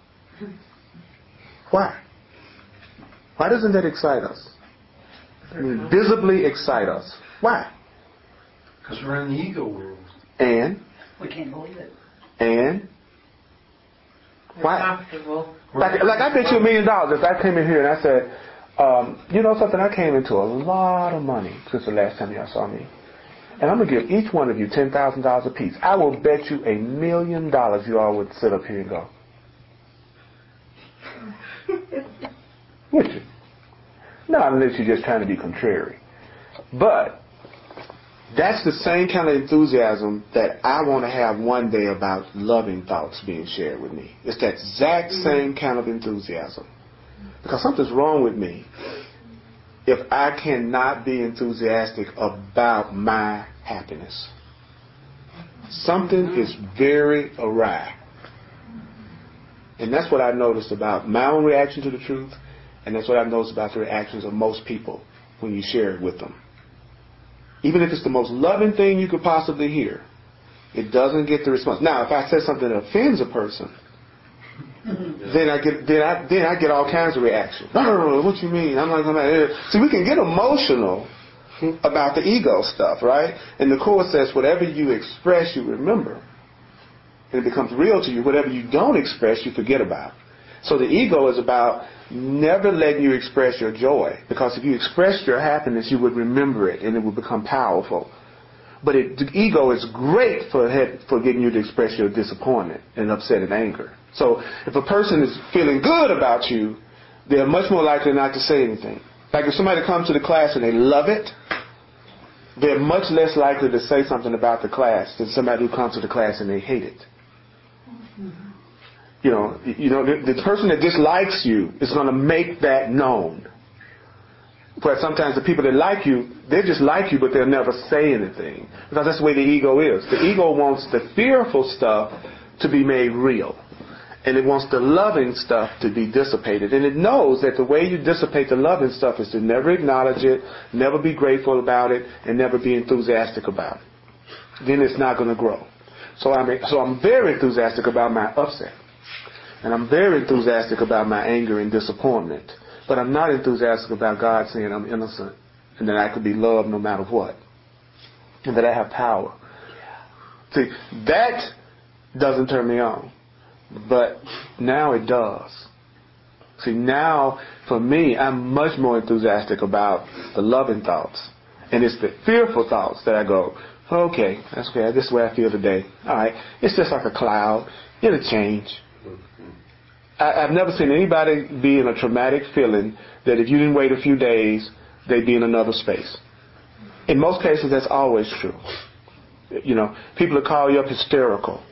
Why? Why doesn't that excite us? I mean, visibly excite us. Why? Because we're in the ego world. And? We can't believe it. And? Why? Comfortable. Like, like I bet you a million dollars if I came in here and I said, um, you know something, I came into a lot of money since the last time y'all saw me. And I'm going to give each one of you ten thousand dollars apiece. I will bet you a million dollars you all would sit up here and go. Would you? Not unless you're just trying to be contrary. But that's the same kind of enthusiasm that I want to have one day about loving thoughts being shared with me. It's that exact same kind of enthusiasm. Because something's wrong with me if I cannot be enthusiastic about my happiness. Something is very awry. And that's what I noticed about my own reaction to the truth, and that's what I noticed about the reactions of most people when you share it with them. Even if it's the most loving thing you could possibly hear, it doesn't get the response. Now, if I say something that offends a person, then I get then I then I get all kinds of reactions. Oh, what you mean? I'm like, I'm like, see, we can get emotional about the ego stuff, right? And the Course says, whatever you express, you remember, and it becomes real to you. Whatever you don't express, you forget about. So the ego is about never letting you express your joy, because if you expressed your happiness, you would remember it, and it would become powerful. But it, the ego is great for for getting you to express your disappointment and upset and anger. So if a person is feeling good about you, they're much more likely not to say anything. Like if somebody comes to the class and they love it, they're much less likely to say something about the class than somebody who comes to the class and they hate it. You know, you know, the, the person that dislikes you is going to make that known. But sometimes the people that like you, they just like you, but they'll never say anything. Because that's the way the ego is. The ego wants the fearful stuff to be made real. And it wants the loving stuff to be dissipated. And it knows that the way you dissipate the loving stuff is to never acknowledge it, never be grateful about it, and never be enthusiastic about it. Then it's not going to grow. So I'm, so I'm very enthusiastic about my upset. And I'm very enthusiastic about my anger and disappointment. But I'm not enthusiastic about God saying I'm innocent and that I could be loved no matter what. And that I have power. See, that doesn't turn me on. But now it does. See, now, for me, I'm much more enthusiastic about the loving thoughts. And it's the fearful thoughts that I go, okay, that's okay, this is the way I feel today. All right, it's just like a cloud. It'll change. I, I've never seen anybody be in a traumatic feeling that if you didn't wait a few days, they'd be in another space. In most cases, that's always true. You know, people will call you up hysterical.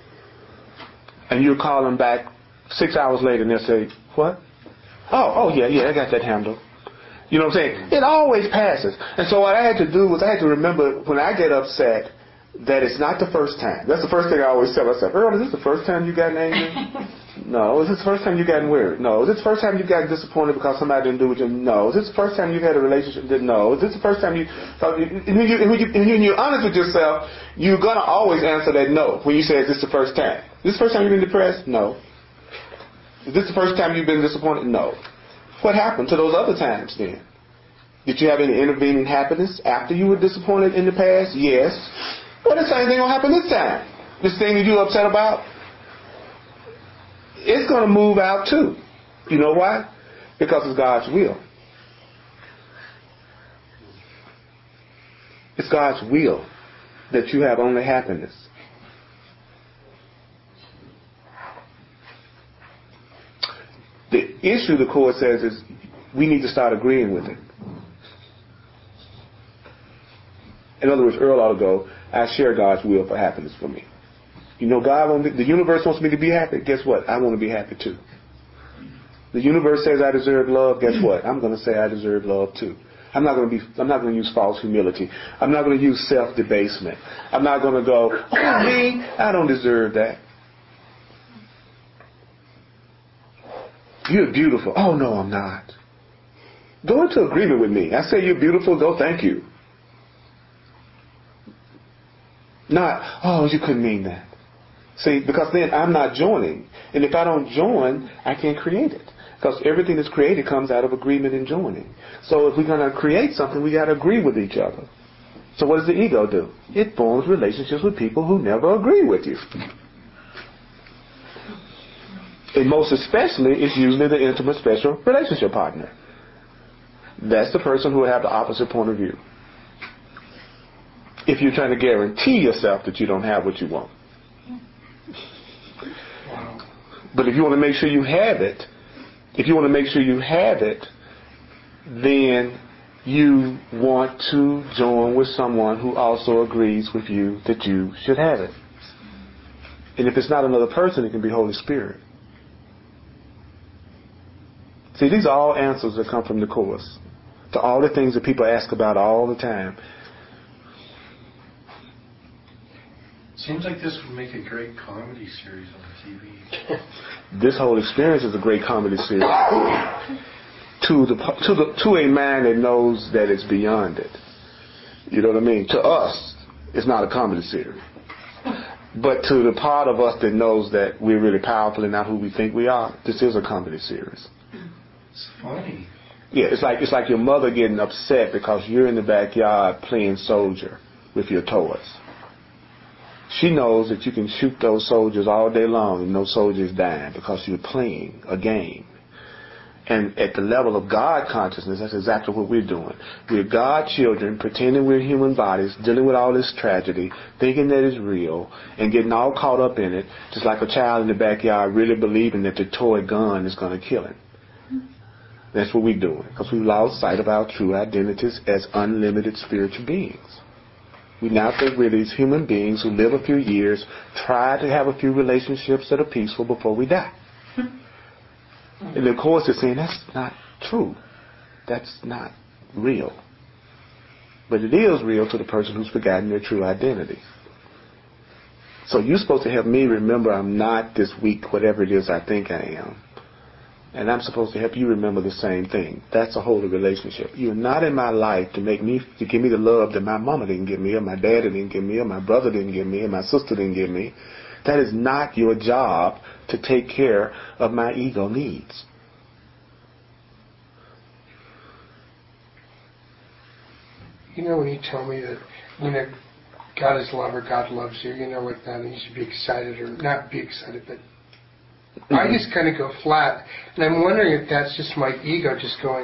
And you call them back six hours later and they'll say, what? Oh, oh yeah, yeah, I got that handled. You know what I'm saying? It always passes. And so what I had to do was I had to remember when I get upset that it's not the first time. That's the first thing I always tell myself. Earl, is this the first time you gotten angry? No. Is this the first time you gotten weird? No. Is this the first time you got disappointed because somebody didn't do what you... No. Is this the first time you've had a relationship that... No. Is this the first time you... And when, you, and when, you, and when you're honest with yourself, you're going to always answer that no when you say, is this the first time? Is this the first time you've been depressed? No. Is this the first time you've been disappointed? No. What happened to those other times then? Did you have any intervening happiness after you were disappointed in the past? Yes. Well, the same thing will happen this time. This thing that you're upset about, it's going to move out too. You know why? Because it's God's will. It's God's will that you have only happiness. The issue, the Course says, is we need to start agreeing with it. In other words, Earl ought to go, I share God's will for happiness for me. You know, God wants me, the universe wants me to be happy. Guess what? I want to be happy too. The universe says I deserve love. Guess what? I'm going to say I deserve love too. I'm not going to be. I'm not going to use false humility. I'm not going to use self-debasement. I'm not going to go, oh, me, I don't deserve that. You're beautiful. Oh, no, I'm not. Go into agreement with me. I say you're beautiful. Go, thank you. Not, oh, you couldn't mean that. See, because then I'm not joining. And if I don't join, I can't create it. Because everything that's created comes out of agreement and joining. So if we're going to create something, we got to agree with each other. So what does the ego do? It forms relationships with people who never agree with you. And most especially, it's usually the intimate special relationship partner. That's the person who will have the opposite point of view. If you're trying to guarantee yourself that you don't have what you want. But if you want to make sure you have it, if you want to make sure you have it, then you want to join with someone who also agrees with you that you should have it. And if it's not another person, it can be Holy Spirit. See, these are all answers that come from the Course to all the things that people ask about all the time. Seems like this would make a great comedy series on T V. This whole experience is a great comedy series to the to the to a man that knows that it's beyond it. You know what I mean? To us, it's not a comedy series. But to the part of us that knows that we're really powerful and not who we think we are, this is a comedy series. It's funny. Yeah, it's like it's like your mother getting upset because you're in the backyard playing soldier with your toys. She knows that you can shoot those soldiers all day long and no soldiers dying because you're playing a game. And at the level of God consciousness, that's exactly what we're doing. We're God children, pretending we're human bodies, dealing with all this tragedy, thinking that it's real, and getting all caught up in it, just like a child in the backyard really believing that the toy gun is going to kill him. That's what we're doing, because we've lost sight of our true identities as unlimited spiritual beings. We now think we're these human beings who live a few years, try to have a few relationships that are peaceful before we die. And the Course is saying that's not true. That's not real. But it is real to the person who's forgotten their true identity. So you're supposed to help me remember I'm not this weak, whatever it is I think I am. And I'm supposed to help you remember the same thing. That's a holy relationship. You're not in my life to make me, to give me the love that my mama didn't give me, or my dad didn't give me, or my brother didn't give me, or my sister didn't give me. That is not your job to take care of my ego needs. You know, when you tell me that, you know, God is love or God loves you, you know what that means, you should be excited or not be excited, but mm-hmm. I just kind of go flat. And I'm wondering if that's just my ego just going,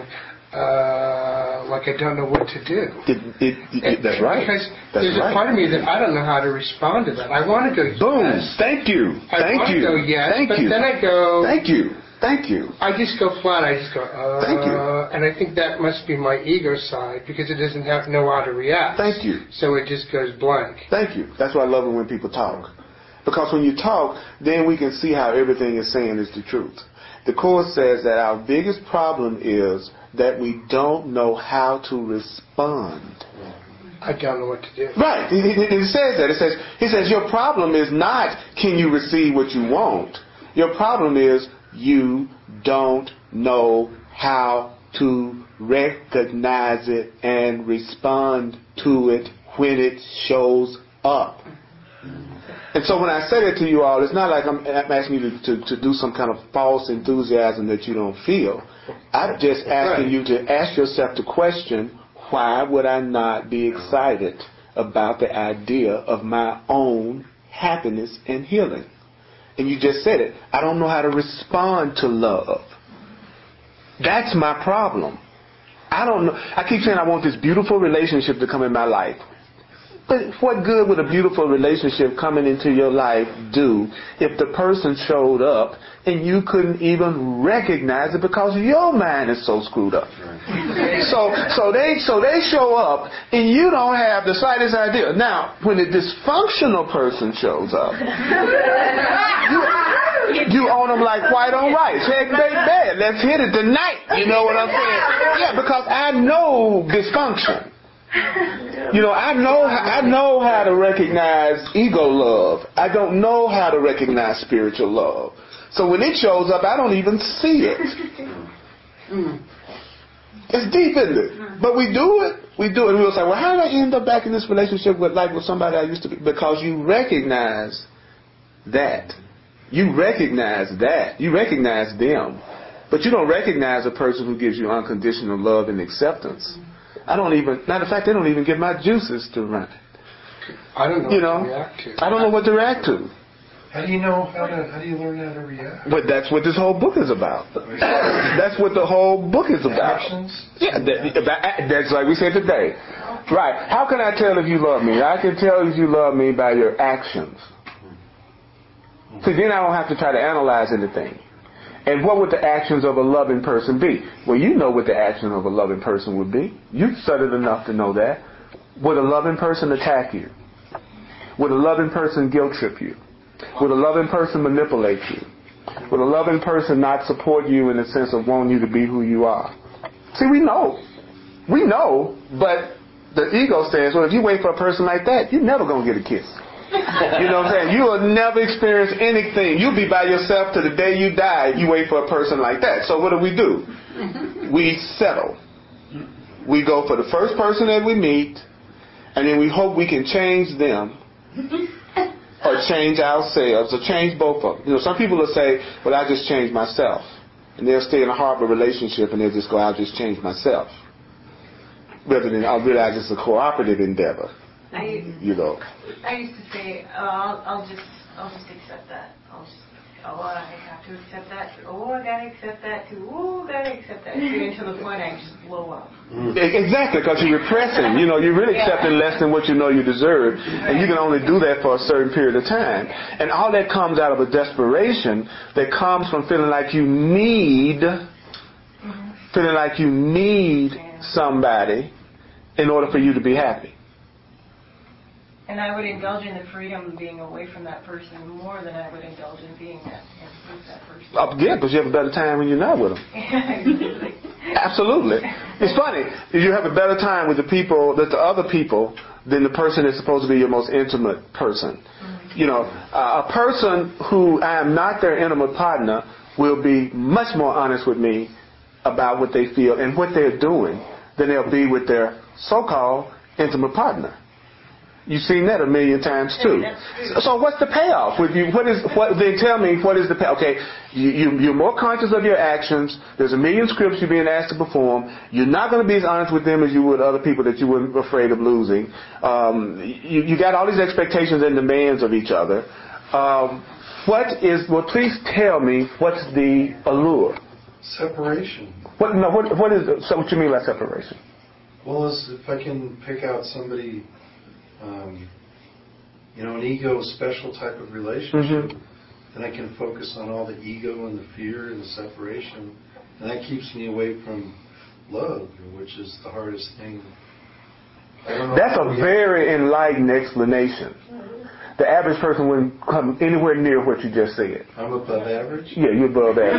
uh, like I don't know what to do. It, it, it, that's right. Because that's there's right. a part of me that I don't know how to respond to that. I want to go yes. Boom. Thank you. I Thank want you. to go yes, Thank but you. then I go... Thank you. Thank you. I just go flat. I just go, uh... Thank you. And I think that must be my ego side because it doesn't have know how to react. Thank you. So it just goes blank. Thank you. That's why I love it when people talk. Because when you talk, then we can see how everything is saying is the truth. The Course says that our biggest problem is that we don't know how to respond. I don't know what to do. Right. It, it, it says that. It says, he says, your problem is not can you receive what you want. Your problem is you don't know how to recognize it and respond to it when it shows up. And so when I say that to you all, it's not like I'm, I'm asking you to, to, to do some kind of false enthusiasm that you don't feel. I'm just asking you to ask yourself the question, why would I not be excited about the idea of my own happiness and healing? And you just said it. I don't know how to respond to love. That's my problem. I don't know. I keep saying I want this beautiful relationship to come in my life. But what good would a beautiful relationship coming into your life do if the person showed up and you couldn't even recognize it because your mind is so screwed up? Right. So, so they, so they show up and you don't have the slightest idea. Now, when a dysfunctional person shows up, you, you own them like white on rice. Heck, baked bad. Let's hit it tonight. You know what I'm saying? Yeah, because I know dysfunction. You know, I know I know how to recognize ego love. I don't know how to recognize spiritual love. So when it shows up, I don't even see it. It's deep, isn't it? But we do it. We do it. And we'll say, well, how did I end up back in this relationship with like with somebody I used to be? Because you recognize that. You recognize that. You recognize them. But you don't recognize a person who gives you unconditional love and acceptance. I don't even, matter of fact, they don't even get my juices to run. I don't know you what know, to react to. I don't know what to react to. How do you know how to, how do you learn how to react? But that's what this whole book is about. That's what the whole book is about. Actions? Yeah, that, that's like we said today. Right. How can I tell if you love me? I can tell if you love me by your actions. So then I don't have to try to analyze anything. And what would the actions of a loving person be? Well, you know what the action of a loving person would be. You've studied enough to know that. Would a loving person attack you? Would a loving person guilt trip you? Would a loving person manipulate you? Will a loving person not support you in the sense of wanting you to be who you are? See, we know. We know, but the ego says, well, if you wait for a person like that, you're never going to get a kiss. You know what I'm saying? You will never experience anything. You'll be by yourself to the day you die if you wait for a person like that. So what do we do? We settle. We go for the first person that we meet, and then we hope we can change them or change ourselves or change both of them. You know, some people will say, well, I just changed myself. And they'll stay in a horrible relationship and they'll just go, I'll just change myself. Rather than I'll realize it's a cooperative endeavor. I, you know. I used to say, oh, I'll, I'll just, I'll just accept that. I'll just, oh, I have to accept that. Oh, I gotta accept that too. Oh, I gotta accept that too. Until the point I just blow up. Exactly, because you're repressing. You know, you're really accepting less than what you know you deserve, and you can only do that for a certain period of time. And all that comes out of a desperation that comes from feeling like you need, mm-hmm. feeling like you need somebody in order for you to be happy. And I would indulge in the freedom of being away from that person more than I would indulge in being that, with that person. Oh, yeah, because you have a better time when you're not with them. Absolutely. It's funny. You have a better time with the people, with the other people, than the person that's supposed to be your most intimate person. Mm-hmm. You know, uh, a person who I am not their intimate partner will be much more honest with me about what they feel and what they're doing than they'll be with their so-called intimate partner. You've seen that a million times too. So what's the payoff? With you, what is what? Then tell me what is the payoff? Okay, you, you you're more conscious of your actions. There's a million scripts you're being asked to perform. You're not going to be as honest with them as you would other people that you were afraid of losing. Um, you you got all these expectations and demands of each other. Um, what is? Well, please tell me what's the allure? Separation. What? No. What? What is? So what you mean by separation? Well, is if I can pick out somebody. Um, you know, an ego special type of relationship, mm-hmm. then I can focus on all the ego and the fear and the separation, and that keeps me away from love, which is the hardest thing. I don't know. That's a very enlightened explanation. The average person wouldn't come anywhere near what you just said. I'm above average? Yeah, you're above average.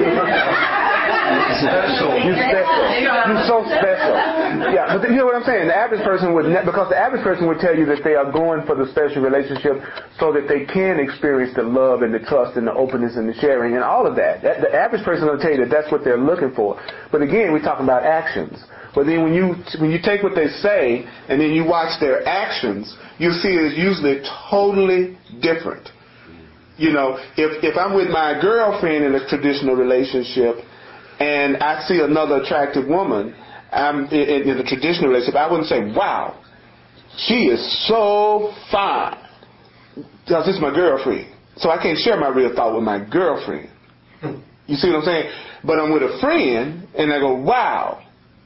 Special. You're special. You're so special. Yeah, but you know what I'm saying? The average person would, ne- because the average person would tell you that they are going for the special relationship so that they can experience the love and the trust and the openness and the sharing and all of that. that the average person will tell you that that's what they're looking for. But again, we're talking about actions. But then when you when you take what they say and then you watch their actions, you see it's usually totally different. You know, if if I'm with my girlfriend in a traditional relationship and I see another attractive woman I'm in, in a traditional relationship, I wouldn't say, wow, she is so fine. Because this is my girlfriend. So I can't share my real thought with my girlfriend. You see what I'm saying? But I'm with a friend and I go, wow.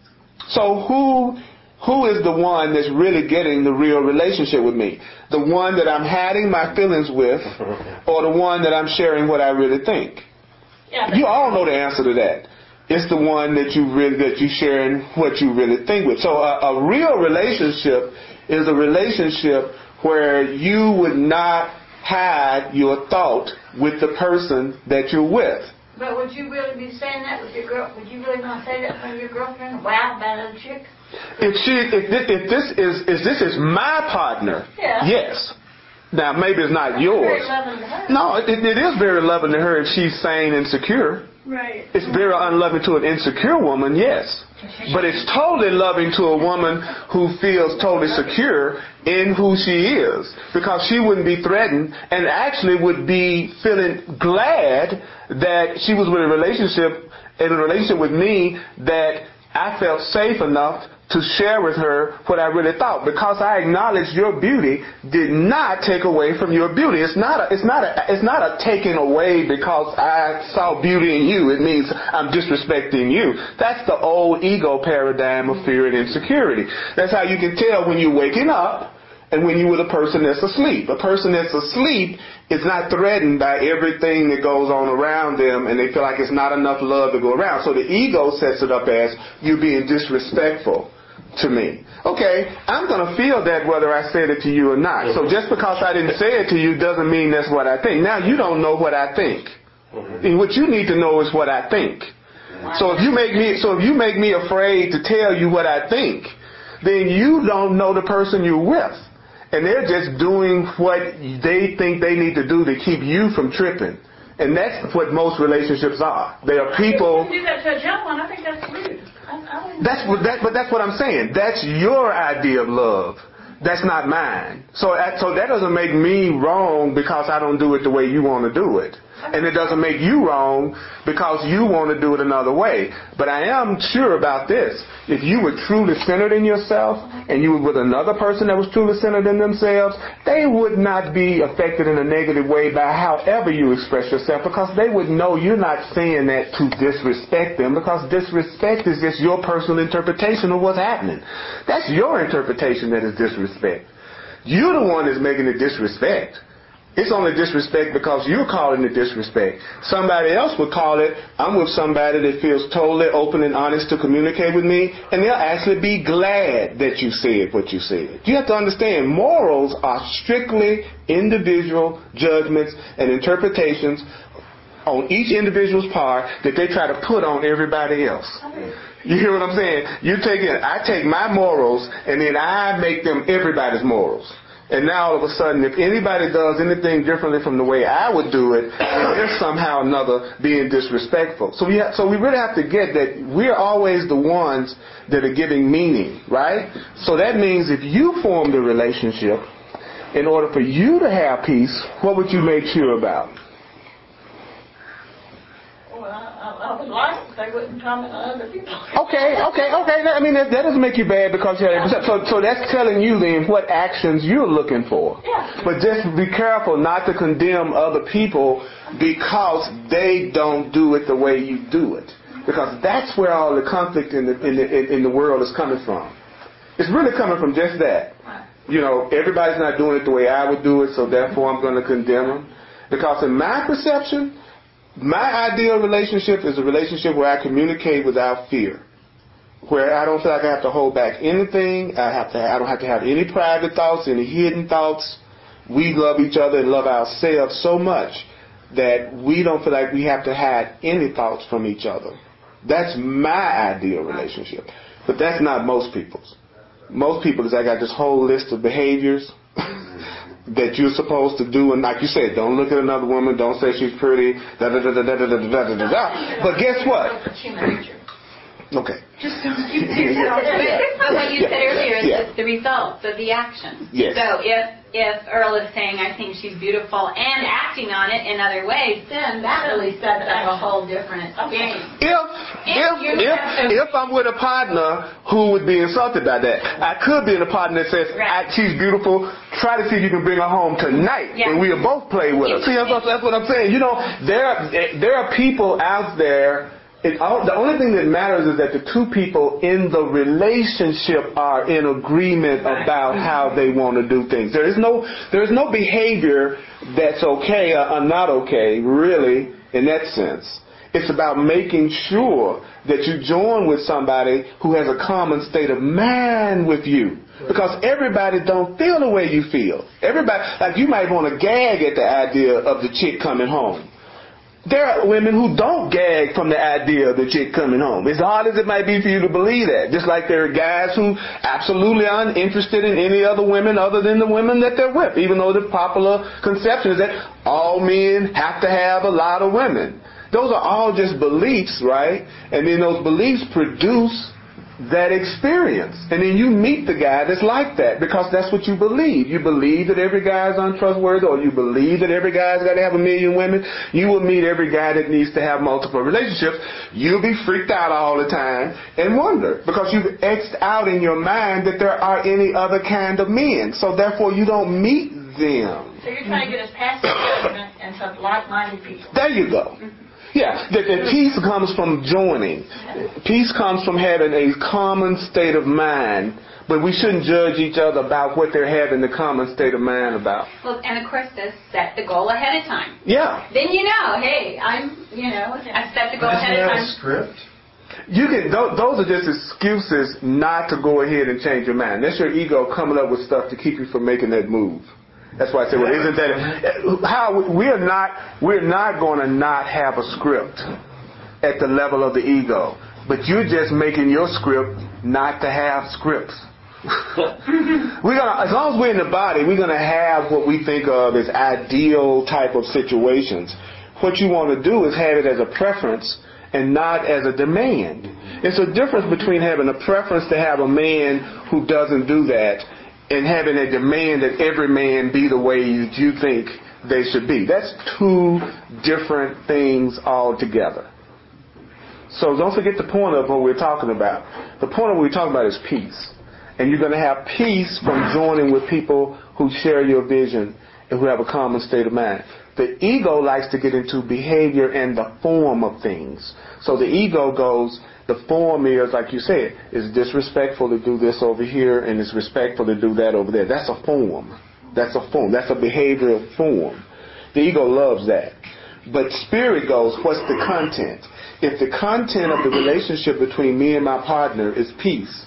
So who who is the one that's really getting the real relationship with me? The one that I'm hiding my feelings with, or the one that I'm sharing what I really think? Yeah, you all know the answer to that. It's the one that you really that you sharing what you really think with. So a, a real relationship is a relationship where you would not hide your thought with the person that you're with. But would you really be saying that with your girl? Would you really not say that from your girlfriend? Wow, that little chick. If she, if this, if this is, if this is my partner, yeah. yes. Now maybe it's not yours. Very loving to her. No, it, it is very loving to her if she's sane and secure. Right. It's very unloving to an insecure woman, yes. But it's totally loving to a woman who feels totally secure in who she is, because she wouldn't be threatened and actually would be feeling glad that she was with a relationship in a relationship with me that I felt safe enough to share with her what I really thought, because I acknowledged your beauty did not take away from your beauty. It's not a, it's not a, it's not a taking away because I saw beauty in you. It means I'm disrespecting you. That's the old ego paradigm of fear and insecurity. That's how you can tell when you're waking up and when you're with a person that's asleep. A person that's asleep is not threatened by everything that goes on around them, and they feel like it's not enough love to go around. So the ego sets it up as you being disrespectful to me. Okay, I'm going to feel that whether I said it to you or not. So just because I didn't say it to you doesn't mean that's what I think. Now you don't know what I think. Mm-hmm. And what you need to know is what I think. So if you make me, so if you make me afraid to tell you what I think, then you don't know the person you're with. And they're just doing what they think they need to do to keep you from tripping. And that's what most relationships are. They are people. You do that to a gentleman, I think that's rude. I, I wouldn't That's what that, but that's what I'm saying. That's your idea of love. That's not mine. So, so that doesn't make me wrong because I don't do it the way you want to do it. And it doesn't make you wrong because you want to do it another way. But I am sure about this. If you were truly centered in yourself and you were with another person that was truly centered in themselves, they would not be affected in a negative way by however you express yourself, because they would know you're not saying that to disrespect them, because disrespect is just your personal interpretation of what's happening. That's your interpretation that is disrespect. You're the one that's making it disrespect. It's only disrespect because you're calling it disrespect. Somebody else would call it, I'm with somebody that feels totally open and honest to communicate with me, and they'll actually be glad that you said what you said. You have to understand, morals are strictly individual judgments and interpretations on each individual's part that they try to put on everybody else. You hear what I'm saying? You take it, I take my morals and then I make them everybody's morals. And now all of a sudden, if anybody does anything differently from the way I would do it, they're somehow or another being disrespectful. So we have, so we really have to get that we're always the ones that are giving meaning, right? So that means if you formed a relationship, in order for you to have peace, what would you make sure about? I would like if they wouldn't comment on other people. Okay, okay, okay. I mean, that, that doesn't make you bad because you have, so, so that's telling you then what actions you're looking for. Yeah. But just be careful not to condemn other people because they don't do it the way you do it. Because that's where all the conflict in the, in the, in the world is coming from. It's really coming from just that. You know, everybody's not doing it the way I would do it, so therefore I'm going to condemn them. Because in my perception, my ideal relationship is a relationship where I communicate without fear, where I don't feel like I have to hold back anything. I have to. I don't have to have any private thoughts, any hidden thoughts. We love each other and love ourselves so much that we don't feel like we have to hide any thoughts from each other. That's my ideal relationship, but that's not most people's. Most people is I got this whole list of behaviors that you're supposed to do, and like you said, don't look at another woman, don't say she's pretty, da da da da da da da da da da da. But guess what? Okay. Just don't keep yourself. But what you Yeah. said earlier is Yeah. just the results of the action. Yes. So if if Earl is saying, I think she's beautiful, and acting on it in other ways, then that really sets up a whole different game. If if if if I'm with a partner who would be insulted by that, I could be in a partner that says, Right. I, she's beautiful, try to see if you can bring her home tonight, Yeah. and we'll both play with her. See, that's what, that's what I'm saying. You know, there there are people out there. It, all, the only thing that matters is that the two people in the relationship are in agreement about how they want to do things. There is no there is no behavior that's okay or, or not okay, really, in that sense. It's about making sure that you join with somebody who has a common state of mind with you. Because everybody don't feel the way you feel. Everybody, like you might want to gag at the idea of the chick coming home. There are women who don't gag from the idea of the chick coming home. As hard as it might be for you to believe that. Just like there are guys who absolutely aren't interested in any other women other than the women that they're with. Even though the popular conception is that all men have to have a lot of women. Those are all just beliefs, right? And then those beliefs produce that experience. And then you meet the guy that's like that because that's what you believe. You believe that every guy is untrustworthy, or you believe that every guy's got to have a million women. You will meet every guy that needs to have multiple relationships. You'll be freaked out all the time and wonder because you've X'd out in your mind that there are any other kind of men. So therefore you don't meet them. So you're trying to get us past the judgment and some like-minded people. There you go. Yeah, that, that peace comes from joining. Peace comes from having a common state of mind, but we shouldn't judge each other about what they're having the common state of mind about. Well, and of course, this set the goal ahead of time. Yeah. Then you know, hey, I'm, you know, I've set the goal Isn't ahead of that time. a script? You can. Those, those are just excuses not to go ahead and change your mind. That's your ego coming up with stuff to keep you from making that move. That's why I said, well, isn't that how we are not we're not going to not have a script at the level of the ego, but you're just making your script not to have scripts. We're gonna, as long as we're in the body, we're gonna have what we think of as ideal type of situations. What you want to do is have it as a preference and not as a demand. It's a difference between having a preference to have a man who doesn't do that and having a demand that every man be the way that you think they should be. That's two different things altogether. So don't forget the point of what we're talking about. The point of what we're talking about is peace. And you're going to have peace from joining with people who share your vision and who have a common state of mind. The ego likes to get into behavior and the form of things. So the ego goes, the form is, like you said, it's disrespectful to do this over here and it's respectful to do that over there. That's a form. That's a form. That's a behavioral form. The ego loves that. But spirit goes, what's the content? If the content of the relationship between me and my partner is peace,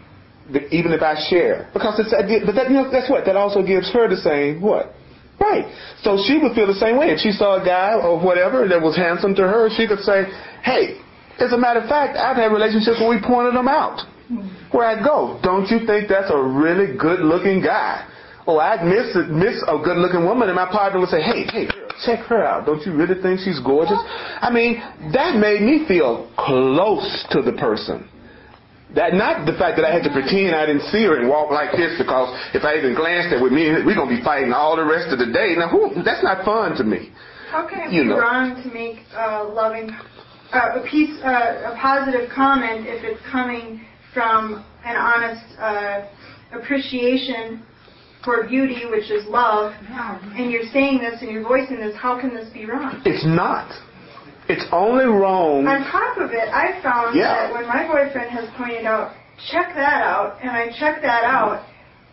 even if I share, because it's, but that, you know, that's what, that also gives her the same, what? Right. So she would feel the same way. If she saw a guy or whatever that was handsome to her, she could say, hey, as a matter of fact, I've had relationships where we pointed them out. Where I go, don't you think that's a really good-looking guy? Oh, I'd miss, miss a good-looking woman, and my partner would say, hey, hey, check her out. Don't you really think she's gorgeous? I mean, that made me feel close to the person. That not the fact that I had to pretend I didn't see her and walk like this, because if I even glanced at with me, we're going to be fighting all the rest of the day. Now, who, that's not fun to me. How can it you be know. wrong to make uh, loving uh, a piece, uh, a positive comment if it's coming from an honest uh, appreciation for beauty, which is love, and you're saying this and you're voicing this? How can this be wrong? It's not. It's only wrong. On top of it, I found yeah. that when my boyfriend has pointed out, check that out, and I check that out,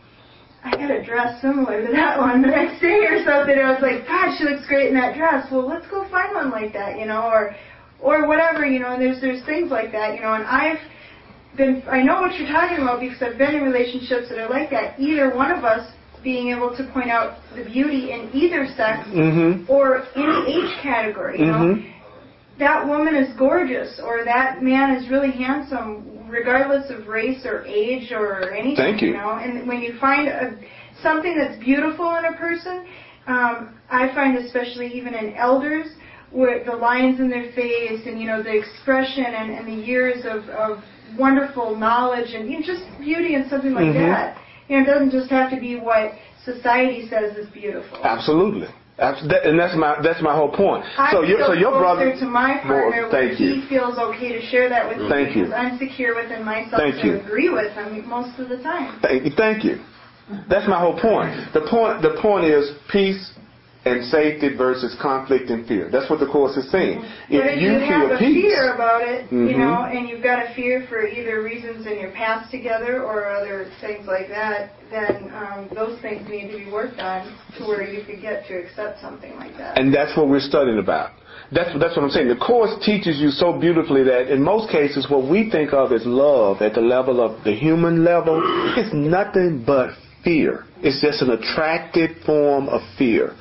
I got a dress similar to that one the next day or something. I was like, God, she looks great in that dress. Well, let's go find one like that, you know, or or whatever, you know. And there's there's things like that, you know. And I've been, I know what you're talking about because I've been in relationships that are like that. Either one of us being able to point out the beauty in either sex mm-hmm. or any age category, you know. Mm-hmm. That woman is gorgeous, or that man is really handsome, regardless of race or age or anything. Thank you. You know, and when you find a, something that's beautiful in a person, um, I find especially even in elders, where the lines in their face and you know the expression and, and the years of, of wonderful knowledge and you know, just beauty and something like mm-hmm. that. You know, it doesn't just have to be what society says is beautiful. Absolutely. And that's my that's my whole point. I so your so your brother to my partner well, thank where you. he feels okay to share that with me thank because you. I'm secure within myself thank to you. agree with him most of the time. Thank you. Thank you. That's my whole point. The point the point is peace and safety versus conflict and fear. That's what the Course is saying. But If if you, you feel have a peace, fear about it, mm-hmm. you know, and you've got a fear for either reasons in your past together or other things like that, then um, those things need to be worked on to where you could get to accept something like that. And that's what we're studying about. That's, that's what I'm saying. The Course teaches you so beautifully that in most cases what we think of as love at the level of the human level is nothing but fear. It's just an attractive form of fear.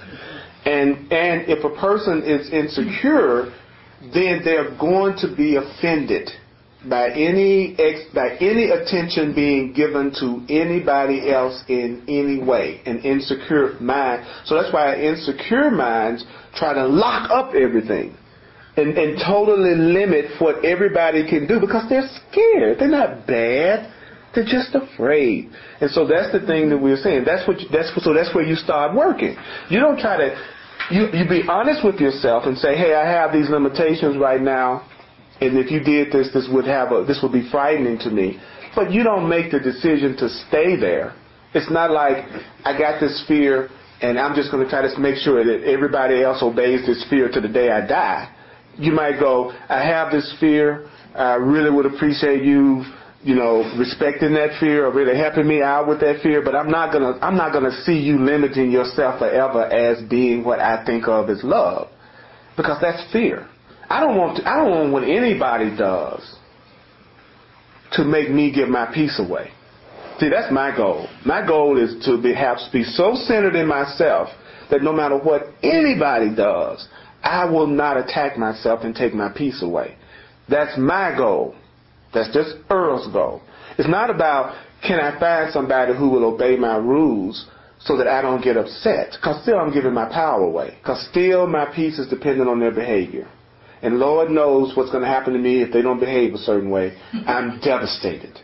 And and if a person is insecure, then they're going to be offended by any ex, by any attention being given to anybody else in any way. An insecure mind. So that's why insecure minds try to lock up everything and, and totally limit what everybody can do because they're scared. They're not bad. They're just afraid. And so that's the thing that we're saying. That's what you, that's so that's where you start working. You don't try to you you be honest with yourself and say, hey, I have these limitations right now, and if you did this, this would have a this would be frightening to me. But you don't make the decision to stay there. It's not like I got this fear and I'm just going to try to make sure that everybody else obeys this fear to the day I die. You might go, I have this fear. I really would appreciate you you know, respecting that fear or really helping me out with that fear, but I'm not gonna I'm not gonna see you limiting yourself forever as being what I think of as love, because that's fear. I don't want to, I don't want what anybody does to make me give my peace away, See, that's my goal. My goal is to be, have, be so centered in myself that no matter what anybody does, I will not attack myself and take my peace away. That's my goal. That's just Earl's goal. It's not about, can I find somebody who will obey my rules so that I don't get upset? Because still I'm giving my power away. Because still my peace is dependent on their behavior. And Lord knows what's going to happen to me if they don't behave a certain way. I'm devastated.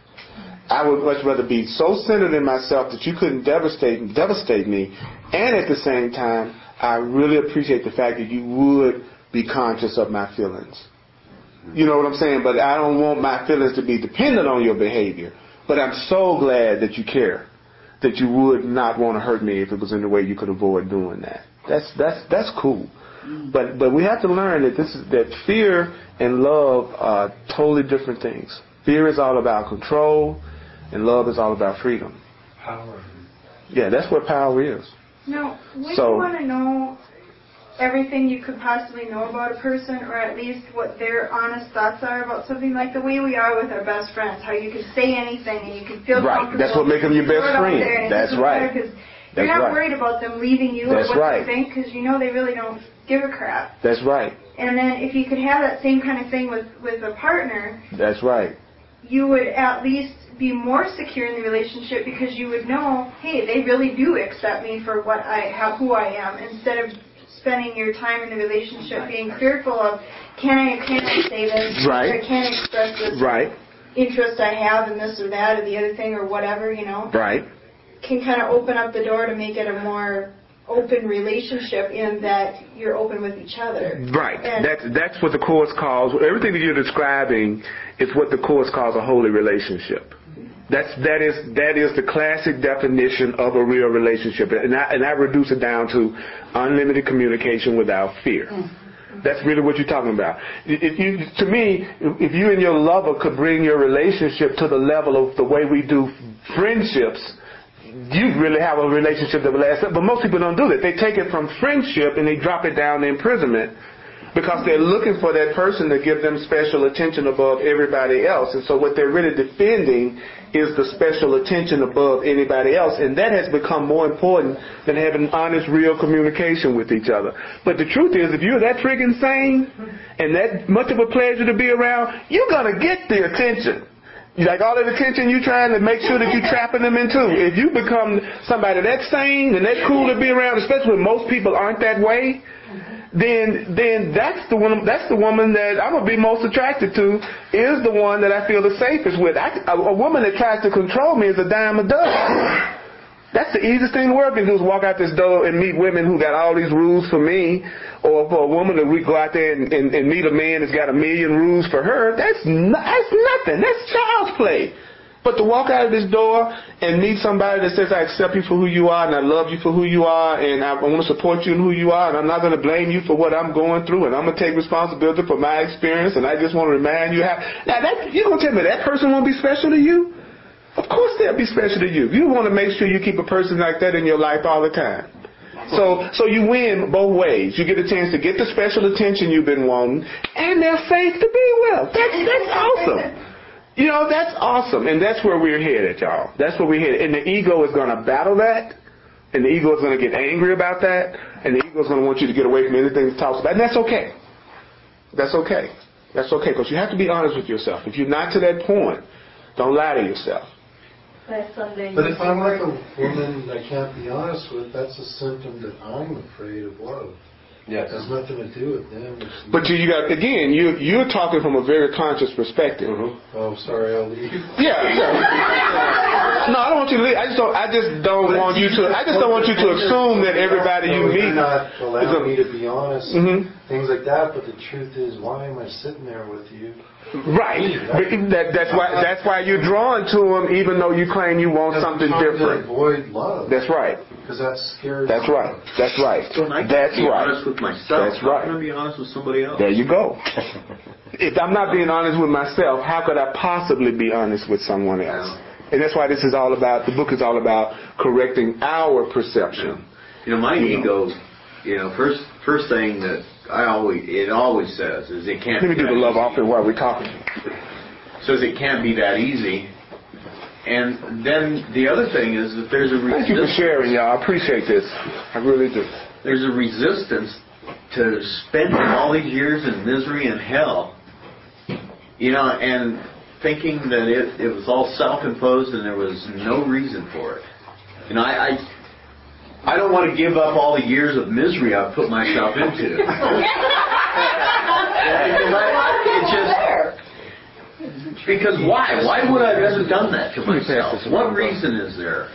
I would much rather be so centered in myself that you couldn't devastate devastate me. And at the same time, I really appreciate the fact that you would be conscious of my feelings. You know what I'm saying? But I don't want my feelings to be dependent on your behavior. But I'm so glad that you care, that you would not want to hurt me if it was in the way you could avoid doing that. That's that's that's cool. But but we have to learn that this is that fear and love are totally different things. Fear is all about control, and love is all about freedom. Power. Yeah, that's what power is. No, when So- you want to know everything you could possibly know about a person, or at least what their honest thoughts are about something, like the way we are with our best friends, how you can say anything and you can feel Right. comfortable. That's what makes them your best throw it out friend. there and it That's doesn't right. matter 'cause That's you're not right. worried about them leaving you That's or what right. they think, because you know they really don't give a crap. That's right. And then if you could have that same kind of thing with, with a partner, That's right. you would at least be more secure in the relationship, because you would know, hey, they really do accept me for what I have, who I am, instead of spending your time in the relationship being fearful of, can I, can I say this? Right. Or can I express this Right. interest I have in this or that or the other thing or whatever, you know? Right. Can kind of open up the door to make it a more open relationship in that you're open with each other. Right. And That's that's what the Course calls, everything that you're describing is what the Course calls a holy relationship. That's that is that is the classic definition of a real relationship, and I and I reduce it down to unlimited communication without fear. That's really what you're talking about. If you, to me, if you and your lover could bring your relationship to the level of the way we do friendships, you really have a relationship that will last. But most people don't do that. They take it from friendship and they drop it down to imprisonment, because they're looking for that person to give them special attention above everybody else. And so what they're really defending is the special attention above anybody else. And that has become more important than having honest, real communication with each other. But the truth is, if you're that friggin' sane and that much of a pleasure to be around, you're going to get the attention. Like all the attention you're trying to make sure that you're trapping them into. If you become somebody that's sane and that's cool to be around, especially when most people aren't that way, then then that's the one that's the woman that I'm gonna be most attracted to, is the one that I feel the safest with. I, a, a woman that tries to control me is a dime a dozen. That's the easiest thing in the world to do, is walk out this door and meet women who got all these rules for me, or for a woman to go out there and, and, and meet a man that's got a million rules for her. That's no, that's nothing. That's child's play. But to walk out of this door and meet somebody that says, I accept you for who you are, and I love you for who you are, and I want to support you in who you are, and I'm not going to blame you for what I'm going through, and I'm going to take responsibility for my experience, and I just want to remind you how. Now, that, you don't tell me that person won't be special to you? Of course they'll be special to you. You want to make sure you keep a person like that in your life all the time. So so you win both ways. You get a chance to get the special attention you've been wanting, and they're safe to be with. That's, that's awesome. You know, that's awesome, and that's where we're headed, y'all. That's where we're headed. And the ego is going to battle that, and the ego is going to get angry about that, and the ego is going to want you to get away from anything it talks about, and that's okay. That's okay. That's okay, because you have to be honest with yourself. If you're not to that point, don't lie to yourself. Last Sunday, But if I'm with a woman I can't be honest with, that's a symptom that I'm afraid of love. Yes. It has nothing to do with them. It's But you, you got again, you you're talking from a very conscious perspective. Mm-hmm. Oh, sorry, I'll leave. Yeah, yeah. No, I don't want you to leave. I just don't. I just don't want you to. I just don't want you to assume that everybody you No, meet you're not is allowing a, me to be honest. Mm-hmm. Things like that. But the truth is, why am I sitting there with you? Right. That, that's why. That's why you're drawn to them, even though you claim you want Because something I'm trying different. to avoid love. That's right. Because that's scary. That's right. That's right. So when I can't That's be right. honest with myself, That's how right. can I be honest with somebody else? There you go. If I'm not being honest with myself, how could I possibly be honest with someone else? And that's why this is all about. The book is all about correcting our perception. You know, my You know. ego, you know, first first thing that I always it always says is it can't. Let me be do the that love easy. offering while we're talking. Says it can't be that easy, and then the other thing is that there's a resistance. Thank you for sharing, y'all. I appreciate this. I really do. There's a resistance to spending all these years in misery and hell, you know, and thinking that it, it was all self-imposed and there was no reason for it. You know, I, I I don't want to give up all the years of misery I've put myself into. Because I, it just, because why? Why would I have ever done that to myself? What reason is there?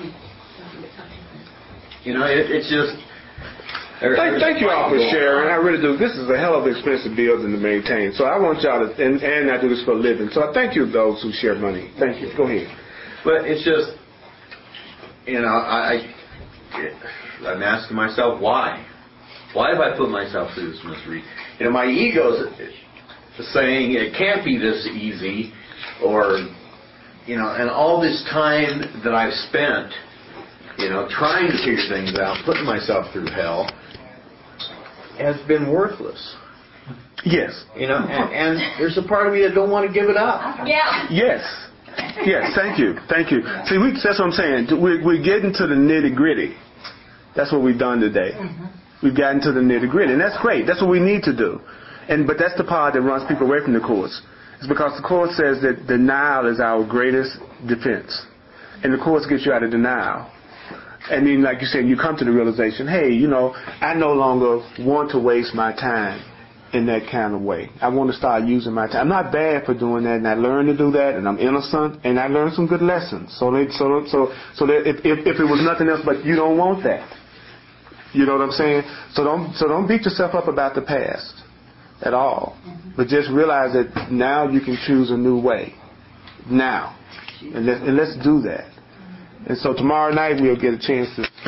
You know, it, it's just... Thank, thank you all for sharing. I really do. This is a hell of an expensive building to maintain. So I want y'all to, and, and I do this for a living. So I thank you those who share money. Thank you. Go ahead. But it's just, you know, I, I'm asking myself, why? Why have I put myself through this misery? You know, my ego's saying it can't be this easy, or, you know, and all this time that I've spent, you know, trying to figure things out, putting myself through hell, has been worthless. Yes. You know, and, and there's a part of me that don't want to give it up. Yeah. Yes. Yes, thank you. Thank you. See, we, that's what I'm saying. We're, we're getting to the nitty-gritty. That's what we've done today. Mm-hmm. We've gotten to the nitty-gritty, and that's great. That's what we need to do. And But that's the part that runs people away from the Course. It's because the Course says that denial is our greatest defense. And the Course gets you out of denial. And then, like you said, you come to the realization, hey, you know, I no longer want to waste my time in that kind of way. I want to start using my time. I'm not bad for doing that, and I learned to do that, and I'm innocent, and I learned some good lessons. So, they, so, so, so that if, if, if it was nothing else, but you don't want that, you know what I'm saying? So don't, so don't beat yourself up about the past at all, but just realize that now you can choose a new way. Now, and, let, and let's do that. And so tomorrow night we'll get a chance to